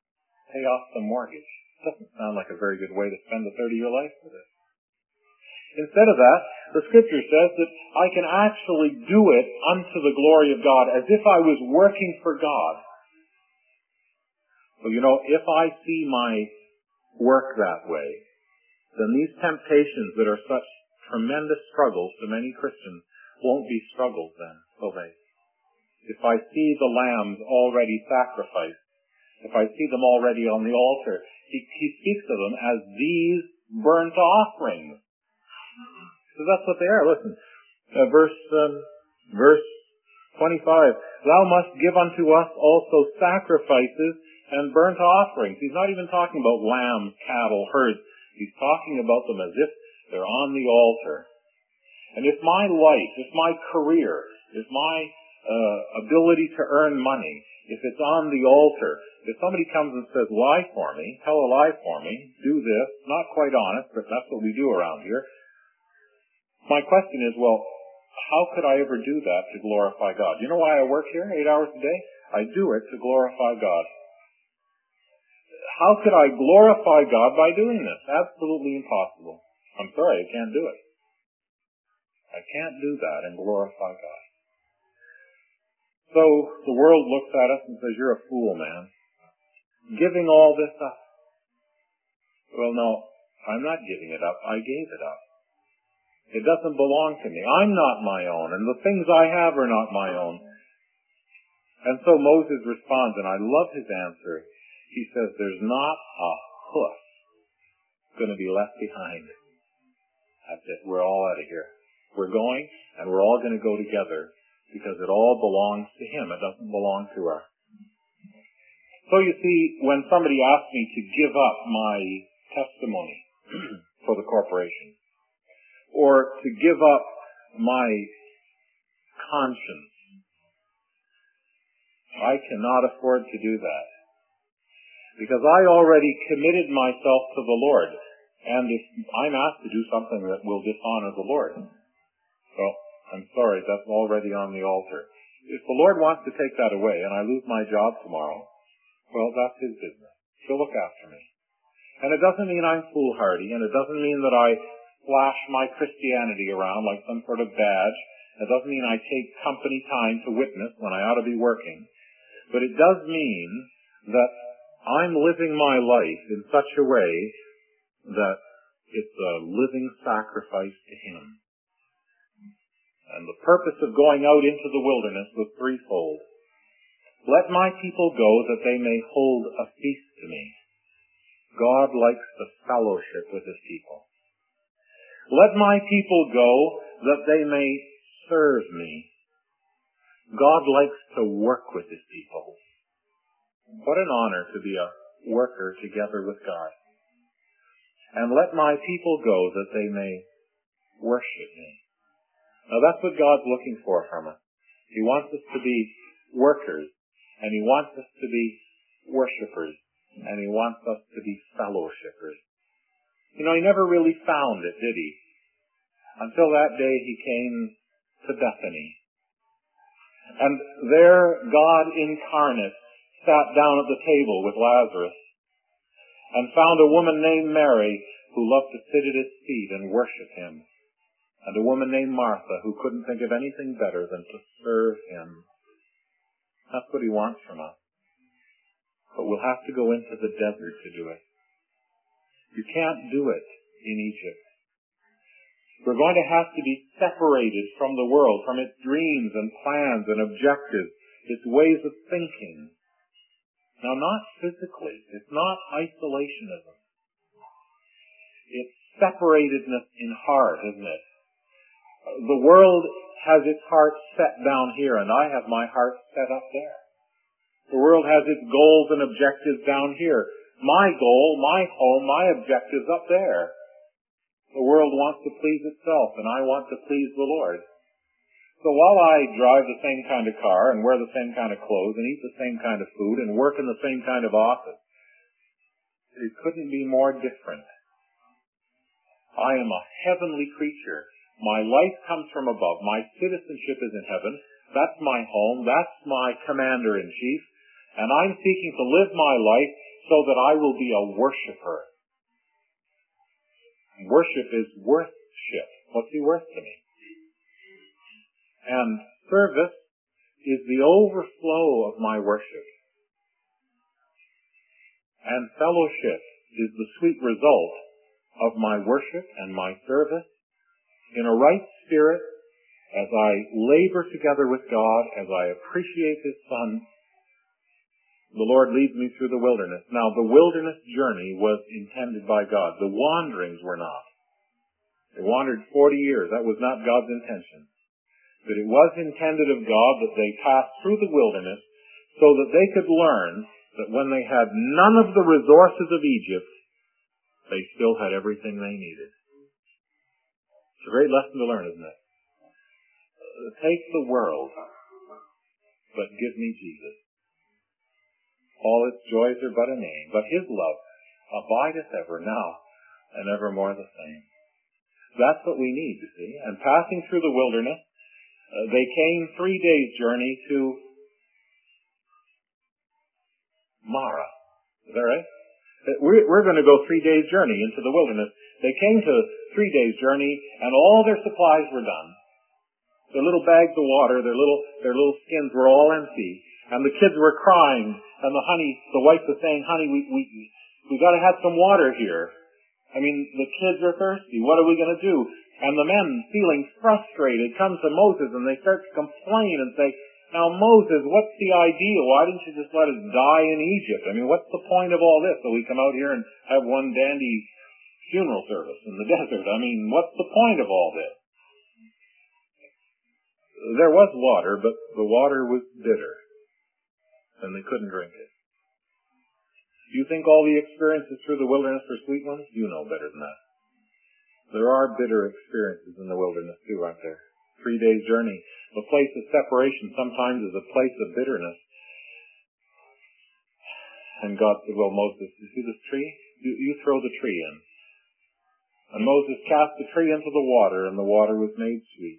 pay off the mortgage. Doesn't sound like a very good way to spend a third of your life with it. Instead of that, the Scripture says that I can actually do it unto the glory of God, as if I was working for God. Well, you know, if I see my work that way, then these temptations that are such tremendous struggles to many Christians won't be struggles then, will they? If I see the lambs already sacrificed, if I see them already on the altar, he, he speaks of them as these burnt offerings. So that's what they are. Listen, uh, verse um, verse twenty-five. Thou must give unto us also sacrifices and burnt offerings. He's not even talking about lambs, cattle, herds. He's talking about them as if they're on the altar. And if my life, if my career, if my uh, ability to earn money, if it's on the altar, if somebody comes and says, lie for me, tell a lie for me, do this, not quite honest, but that's what we do around here. My question is, well, how could I ever do that to glorify God? You know why I work here eight hours a day? I do it to glorify God. How could I glorify God by doing this? Absolutely impossible. I'm sorry, I can't do it. I can't do that and glorify God. So the world looks at us and says, you're a fool, man. Giving all this up. Well, no, I'm not giving it up. I gave it up. It doesn't belong to me. I'm not my own, and the things I have are not my own. And so Moses responds, and I love his answer. He says, there's not a hoof going to be left behind. That's it. We're all out of here. We're going, and we're all going to go together, because it all belongs to him. It doesn't belong to us. So you see, when somebody asks me to give up my testimony for the corporation, or to give up my conscience, I cannot afford to do that. Because I already committed myself to the Lord. And if I'm asked to do something that will dishonor the Lord, well, I'm sorry, that's already on the altar. If the Lord wants to take that away and I lose my job tomorrow, well, that's his business. He'll look after me. And it doesn't mean I'm foolhardy, and it doesn't mean that I flash my Christianity around like some sort of badge. It doesn't mean I take company time to witness when I ought to be working. But it does mean that I'm living my life in such a way that it's a living sacrifice to him. And the purpose of going out into the wilderness was threefold. Let my people go that they may hold a feast to me. God likes the fellowship with his people. Let my people go that they may serve me. God likes to work with his people. What an honor to be a worker together with God. And let my people go that they may worship me. Now that's what God's looking for from us. He wants us to be workers, and he wants us to be worshipers, and he wants us to be fellowshippers. You know, he never really found it, did he? Until that day he came to Bethany. And there God incarnate sat down at the table with Lazarus and found a woman named Mary who loved to sit at his feet and worship him, and a woman named Martha who couldn't think of anything better than to serve him. That's what he wants from us. But we'll have to go into the desert to do it. You can't do it in Egypt. We're going to have to be separated from the world, from its dreams and plans and objectives, its ways of thinking. Now, not physically. It's not isolationism. It's separatedness in heart, isn't it? The world has its heart set down here, and I have my heart set up there. The world has its goals and objectives down here. My goal, my home, my objective's up there. The world wants to please itself, and I want to please the Lord. So while I drive the same kind of car and wear the same kind of clothes and eat the same kind of food and work in the same kind of office, it couldn't be more different. I am a heavenly creature. My life comes from above. My citizenship is in heaven. That's my home. That's my commander-in-chief. And I'm seeking to live my life so that I will be a worshiper. Worship is worth service-ship. What's he worth to me? And service is the overflow of my worship. And fellowship is the sweet result of my worship and my service in a right spirit as I labor together with God, as I appreciate His Son. The Lord leads me through the wilderness. Now, the wilderness journey was intended by God. The wanderings were not. They wandered forty years. That was not God's intention. But it was intended of God that they pass through the wilderness so that they could learn that when they had none of the resources of Egypt, they still had everything they needed. It's a great lesson to learn, isn't it? Take the world, but give me Jesus. All its joys are but a name, but His love abideth ever, now and evermore the same. That's what we need, you see. And passing through the wilderness, uh, they came three days' journey to Mara. Is that right? We're, we're going to go three days' journey into the wilderness. They came to three days' journey, and all their supplies were done. Their little bags of water, their little their little skins were all empty, and the kids were crying. And the honey, the wife was saying, "Honey, we we we got to have some water here. I mean, the kids are thirsty. What are we going to do?" And the men, feeling frustrated, come to Moses and they start to complain and say, "Now, Moses, what's the idea? Why didn't you just let us die in Egypt? I mean, what's the point of all this? So we come out here and have one dandy funeral service in the desert. I mean, what's the point of all this?" There was water, but the water was bitter, and they couldn't drink it. Do you think all the experiences through the wilderness are sweet ones? You know better than that. There are bitter experiences in the wilderness too, aren't there? Three days' journey. The place of separation sometimes is a place of bitterness. And God said, "Well, Moses, you see this tree? You, you throw the tree in." And Moses cast the tree into the water, and the water was made sweet.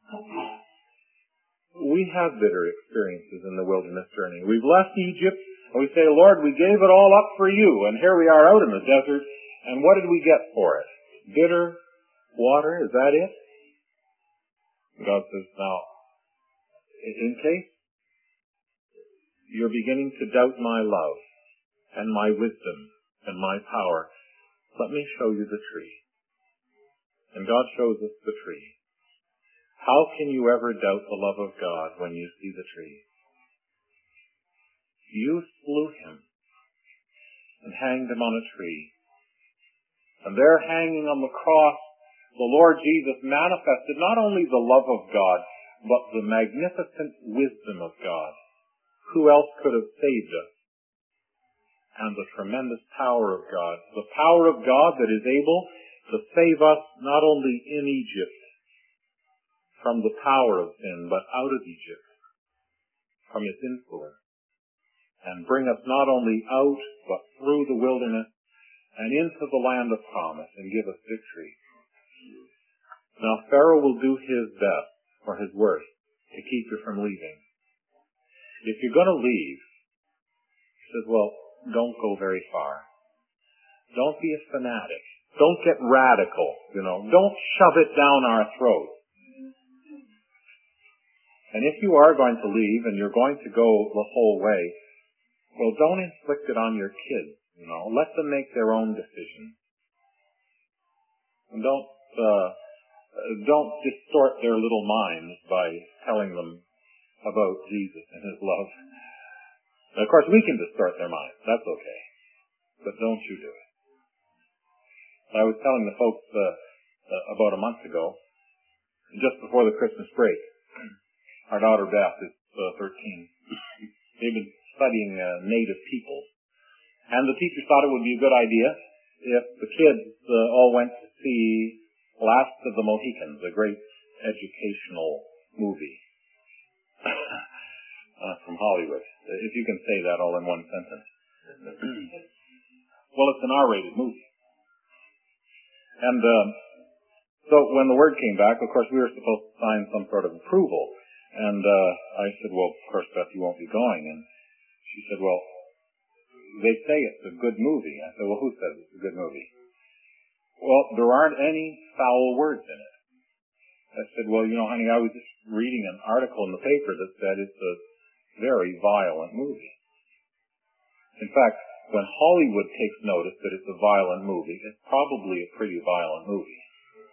We have bitter experiences in the wilderness journey. We've left Egypt, and we say, "Lord, we gave it all up for you, and here we are out in the desert, and what did we get for it? Bitter water, is that it?" God says, "Now, in case you're beginning to doubt my love and my wisdom and my power, let me show you the tree." And God shows us the tree. How can you ever doubt the love of God when you see the tree? You slew Him and hanged Him on a tree. And there hanging on the cross, the Lord Jesus manifested not only the love of God, but the magnificent wisdom of God. Who else could have saved us? And the tremendous power of God. The power of God that is able to save us not only in Egypt, from the power of sin, but out of Egypt, from its influence, and bring us not only out, but through the wilderness, and into the land of promise, and give us victory. Now, Pharaoh will do his best, or his worst, to keep you from leaving. If you're going to leave, he says, well, don't go very far. Don't be a fanatic. Don't get radical, you know. Don't shove it down our throats. And if you are going to leave and you're going to go the whole way, well, don't inflict it on your kids, you know. Let them make their own decisions. And don't, uh, don't distort their little minds by telling them about Jesus and His love. Now, of course, we can distort their minds. That's okay. But don't you do it. I was telling the folks uh, uh, about a month ago, just before the Christmas break, our daughter Beth is uh, thirteen. They've been studying uh, native peoples. And the teachers thought it would be a good idea if the kids uh, all went to see Last of the Mohicans, a great educational movie uh, from Hollywood. If you can say that all in one sentence. Well, it's an R-rated movie. And uh, so when the word came back, of course, we were supposed to sign some sort of approval. And uh, I said, well, of course, Beth, you won't be going. And she said, well, they say it's a good movie. I said, well, who says it's a good movie? well, there aren't any foul words in it. I said, well, you know, honey, I was just reading an article in the paper that said it's a very violent movie. In fact, when Hollywood takes notice that it's a violent movie, it's probably a pretty violent movie.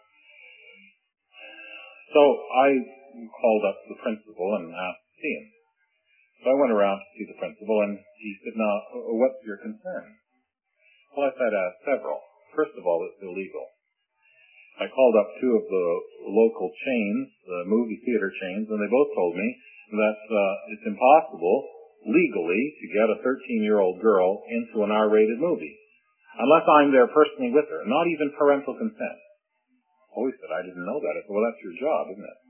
So I called up the principal and asked to see him. So I went around to see the principal, and he said, now, what's your concern? Well, I said, uh, several. First of all, it's illegal. I called up two of the local chains, the movie theater chains, and they both told me that uh, it's impossible legally to get a thirteen-year-old girl into an R-rated movie unless I'm there personally with her, not even parental consent. Oh, he said, I didn't know that. I said, well, that's your job, isn't it?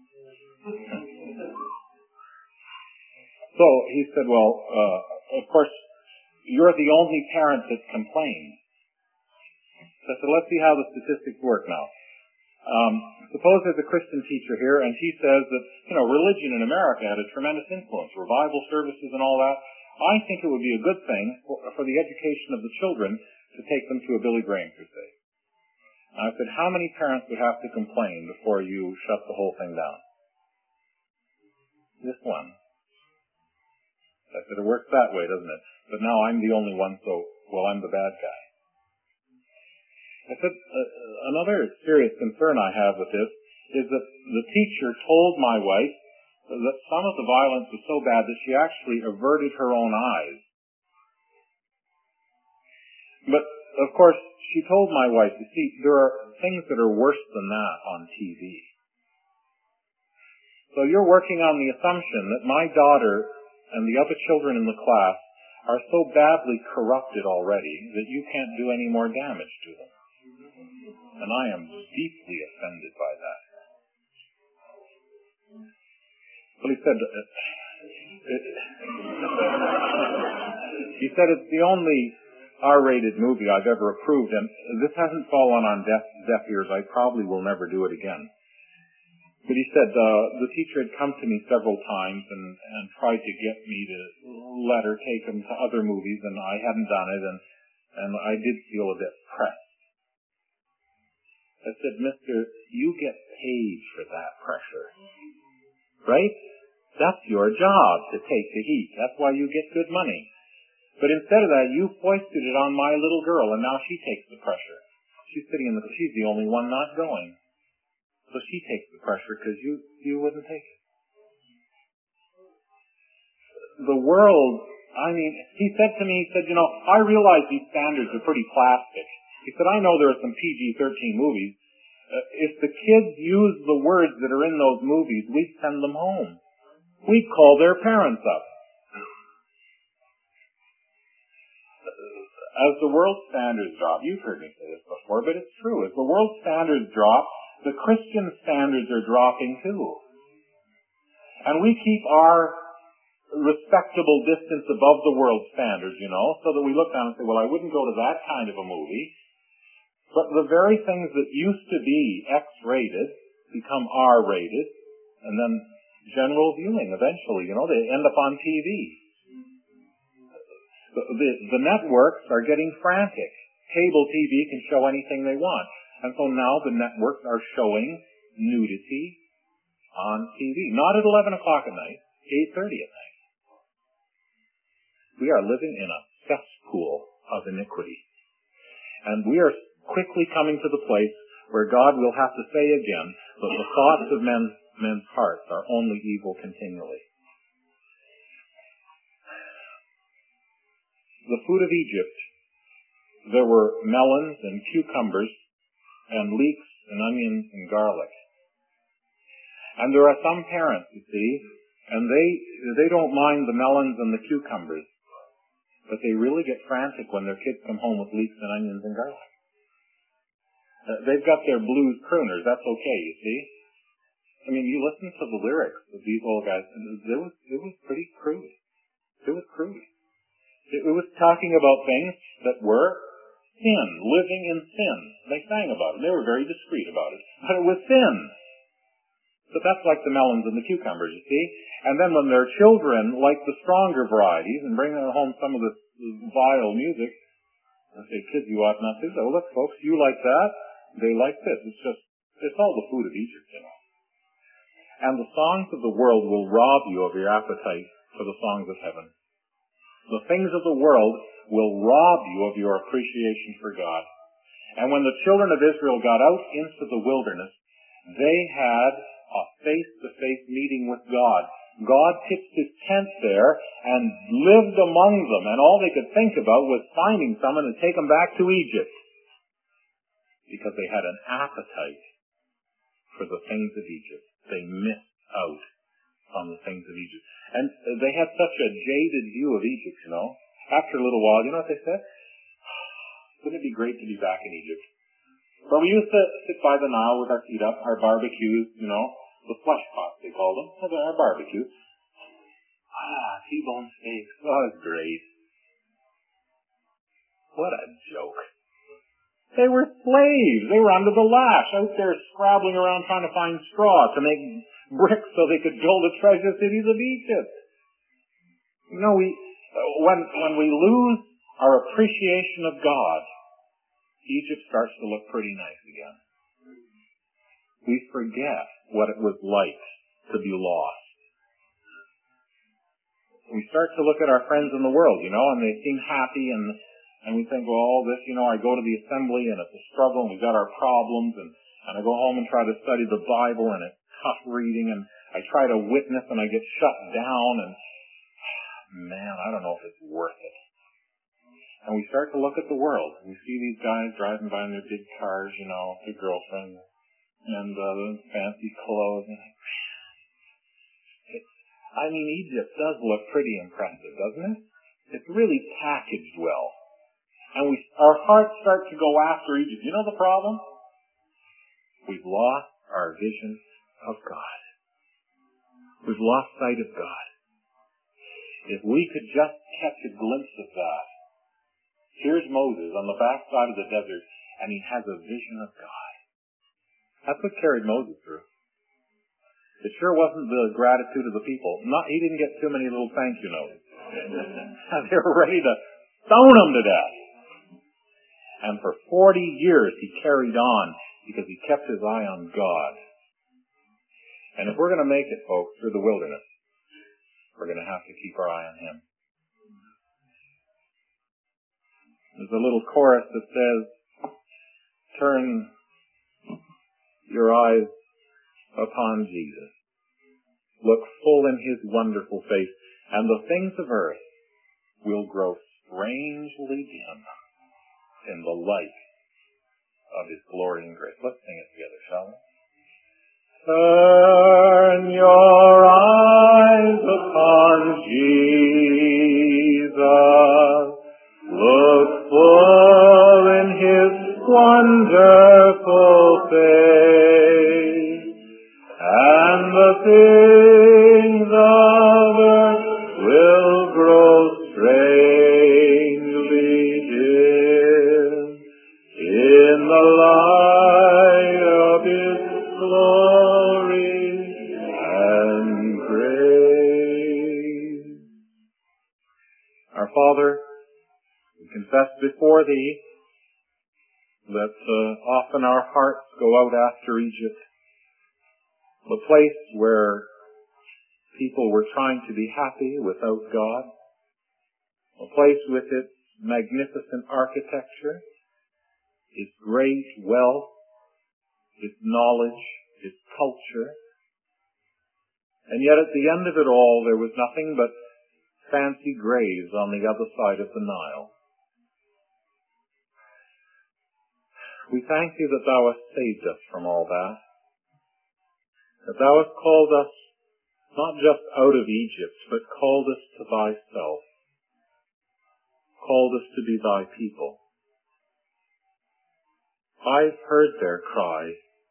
So he said, well, uh, of course, you're the only parent that complains. So I said, let's see how the statistics work now. Um, suppose there's a Christian teacher here, and he says that, you know, religion in America had a tremendous influence, revival services and all that. I think it would be a good thing for, for the education of the children to take them to a Billy Graham crusade. And I said, how many parents would have to complain before you shut the whole thing down? Just one. I said, it works that way, doesn't it? But now I'm the only one, so, well, I'm the bad guy. I said, uh, another serious concern I have with this is that the teacher told my wife that some of the violence was so bad that she actually averted her own eyes. But, of course, she told my wife, you see, there are things that are worse than that on T V. So you're working on the assumption that my daughter and the other children in the class are so badly corrupted already that you can't do any more damage to them. And I am deeply offended by that. Well, he said, uh, it, he said it's the only R-rated movie I've ever approved, and this hasn't fallen on deaf, deaf ears. I probably will never do it again. But he said uh, the teacher had come to me several times and, and tried to get me to let her take him to other movies, and I hadn't done it, and, and I did feel a bit pressed. I said, mister, you get paid for that pressure, right? That's your job, to take the heat. That's why you get good money. But instead of that, you foisted it on my little girl, and now she takes the pressure. She's sitting in the, she's the only one not going. So she takes the pressure because you, you wouldn't take it. The world, I mean, he said to me, he said, you know, I realize these standards are pretty plastic. He said, I know there are some P G thirteen movies. Uh, if the kids use the words that are in those movies, we'd send them home. We'd call their parents up. As the world standards drop, you've heard me say this before, but it's true. As the world standards drop, the Christian standards are dropping too. And we keep our respectable distance above the world standards, you know, so that we look down and say, well, I wouldn't go to that kind of a movie. But the very things that used to be X-rated become R-rated, and then general viewing eventually, you know, they end up on T V. The, the, the networks are getting frantic. Cable T V can show anything they want. And so now the networks are showing nudity on T V. Not at eleven o'clock at night, eight thirty at night. We are living in a cesspool of iniquity. And we are quickly coming to the place where God will have to say again that the thoughts of men's, men's hearts are only evil continually. The food of Egypt, there were melons and cucumbers and leeks and onions and garlic. And there are some parents, you see, and they they don't mind the melons and the cucumbers, but they really get frantic when their kids come home with leeks and onions and garlic. Uh, they've got their blues crooners. That's okay, you see. I mean, you listen to the lyrics of these old guys, and it was it was pretty crude. It was crude. It, it was talking about things that were sin, living in sin. They sang about it. They were very discreet about it. But it was sin. But that's like the melons and the cucumbers, you see. And then when their children like the stronger varieties and bring home some of this vile music, they say, kids, you ought not to. Oh, look, folks, you like that. They like this. It's just, it's all the food of Egypt, you know. And the songs of the world will rob you of your appetite for the songs of heaven. The things of the world will rob you of your appreciation for God. And when the children of Israel got out into the wilderness, they had a face-to-face meeting with God. God pitched his tent there and lived among them, and all they could think about was finding someone to take them back to Egypt, because they had an appetite for the things of Egypt. They missed out on the things of Egypt. And they had such a jaded view of Egypt, you know. After a little while, you know what they said? Wouldn't it be great to be back in Egypt? Where we used to sit by the Nile with our feet up, our barbecues, you know, the flesh pots, they called them, our barbecue. Ah, T-bone steaks. Oh, it's great. What a joke. They were slaves. They were under the lash, out there scrabbling around trying to find straw to make bricks so they could build the treasure cities of Egypt. You know, we, when, when we lose our appreciation of God, Egypt starts to look pretty nice again. We forget what it was like to be lost. We start to look at our friends in the world, you know, and they seem happy, and and we think, well, all this, you know, I go to the assembly and it's a struggle and we've got our problems, and, and I go home and try to study the Bible and it's tough reading, and I try to witness and I get shut down, and man, I don't know if it's worth it. And we start to look at the world. We see these guys driving by in their big cars, you know, their girlfriends, and uh, the fancy clothes. And it's, I mean, Egypt does look pretty impressive, doesn't it? It's really packaged well. And we, our hearts start to go after Egypt. You know the problem? We've lost our vision of God. We've lost sight of God. If we could just catch a glimpse of that. Here's Moses on the backside of the desert, and he has a vision of God. That's what carried Moses through. It sure wasn't the gratitude of the people. Not, he didn't get too many little thank you notes. They were ready to stone him to death. And for forty years he carried on because he kept his eye on God. And if we're going to make it, folks, through the wilderness, we're going to have to keep our eye on him. There's a little chorus that says, turn your eyes upon Jesus. Look full in his wonderful face, and the things of earth will grow strangely dim in the light of his glory and grace. Let's sing it together, shall we? Turn your eyes upon Jesus. Look full in his wonderful face, and the things of earth will grow strangely dim in the light of his glory and grace. Our Father, we confess before thee that uh, often our hearts go out after Egypt, the place where people were trying to be happy without God, a place with its magnificent architecture, its great wealth, its knowledge, its culture. And yet at the end of it all, there was nothing but fancy graves on the other side of the Nile. We thank thee that thou hast saved us from all that, that thou hast called us not just out of Egypt, but called us to thyself, called us to be thy people. I've heard their cry.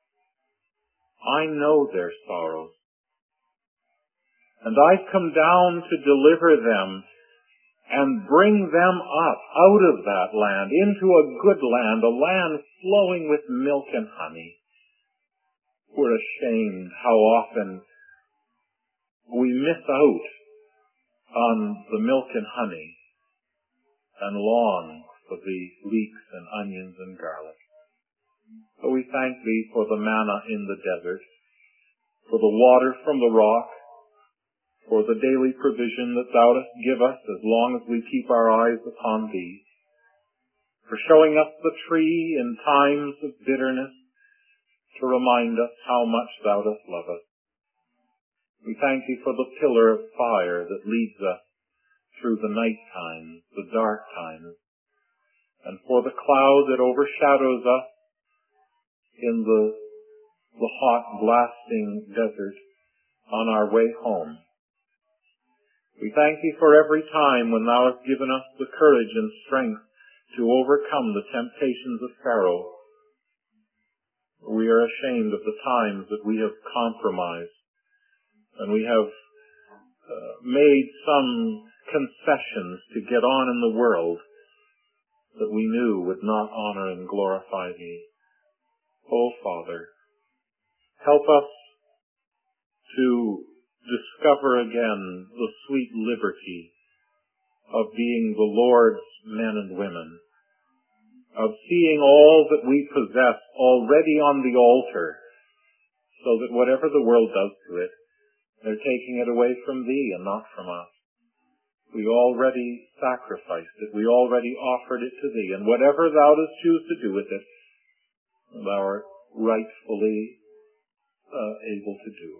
I know their sorrows. And I've come down to deliver them and bring them up out of that land into a good land, a land flowing with milk and honey. We're ashamed how often we miss out on the milk and honey and long for the leeks and onions and garlic. So we thank Thee for the manna in the desert, for the water from the rock, for the daily provision that Thou dost give us as long as we keep our eyes upon Thee, for showing us the tree in times of bitterness to remind us how much Thou dost love us. We thank Thee for the pillar of fire that leads us through the night times, the dark times, and for the cloud that overshadows us in the, the hot, blasting desert on our way home. We thank Thee for every time when Thou hast given us the courage and strength to overcome the temptations of Pharaoh. We are ashamed of the times that we have compromised and we have uh, made some concessions to get on in the world that we knew would not honor and glorify Thee. Oh, Father, help us to discover again the sweet liberty of being the Lord's men and women, of seeing all that we possess already on the altar, so that whatever the world does to it, they're taking it away from Thee and not from us. We already sacrificed it. We already offered it to Thee. And whatever Thou dost choose to do with it, Thou art rightfully uh, able to do.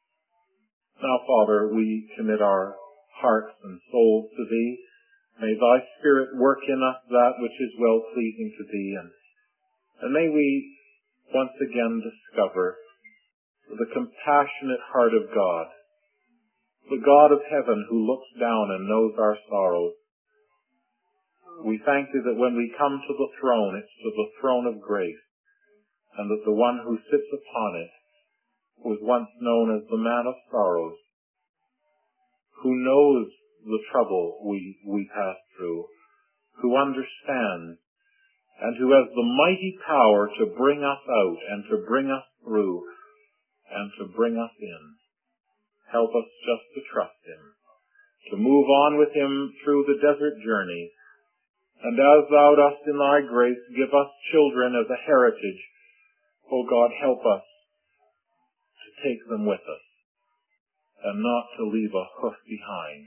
Now, Father, we commit our hearts and souls to Thee. May Thy Spirit work in us that which is well-pleasing to Thee. And, and may we once again discover the compassionate heart of God, the God of heaven who looks down and knows our sorrows. We thank Thee that when we come to the throne, it's to the throne of grace, and that the one who sits upon it was once known as the man of sorrows, who knows the trouble we, we pass through, who understands, and who has the mighty power to bring us out and to bring us through and to bring us in. Help us just to trust Him, to move on with Him through the desert journey. And as Thou dost in Thy grace give us children as a heritage, O God, help us to take them with us and not to leave a hoof behind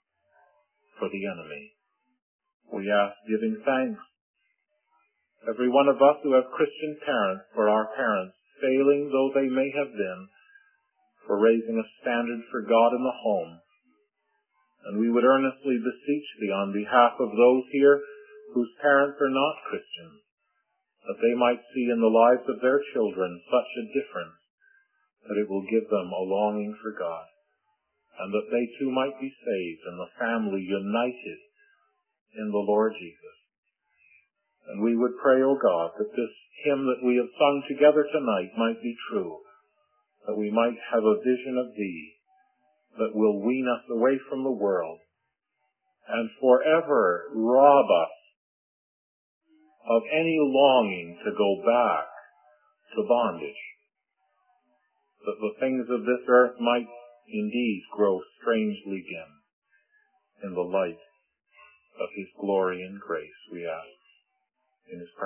for the enemy. We ask, giving thanks, every one of us who have Christian parents, for our parents, failing though they may have been, for raising a standard for God in the home. And we would earnestly beseech Thee on behalf of those here whose parents are not Christians, that they might see in the lives of their children such a difference that it will give them a longing for God, and that they too might be saved and the family united in the Lord Jesus. And we would pray, O God, that this hymn that we have sung together tonight might be true, that we might have a vision of Thee that will wean us away from the world and forever rob us of any longing to go back to bondage, that the things of this earth might indeed grow strangely dim in the light of His glory and grace, we ask in His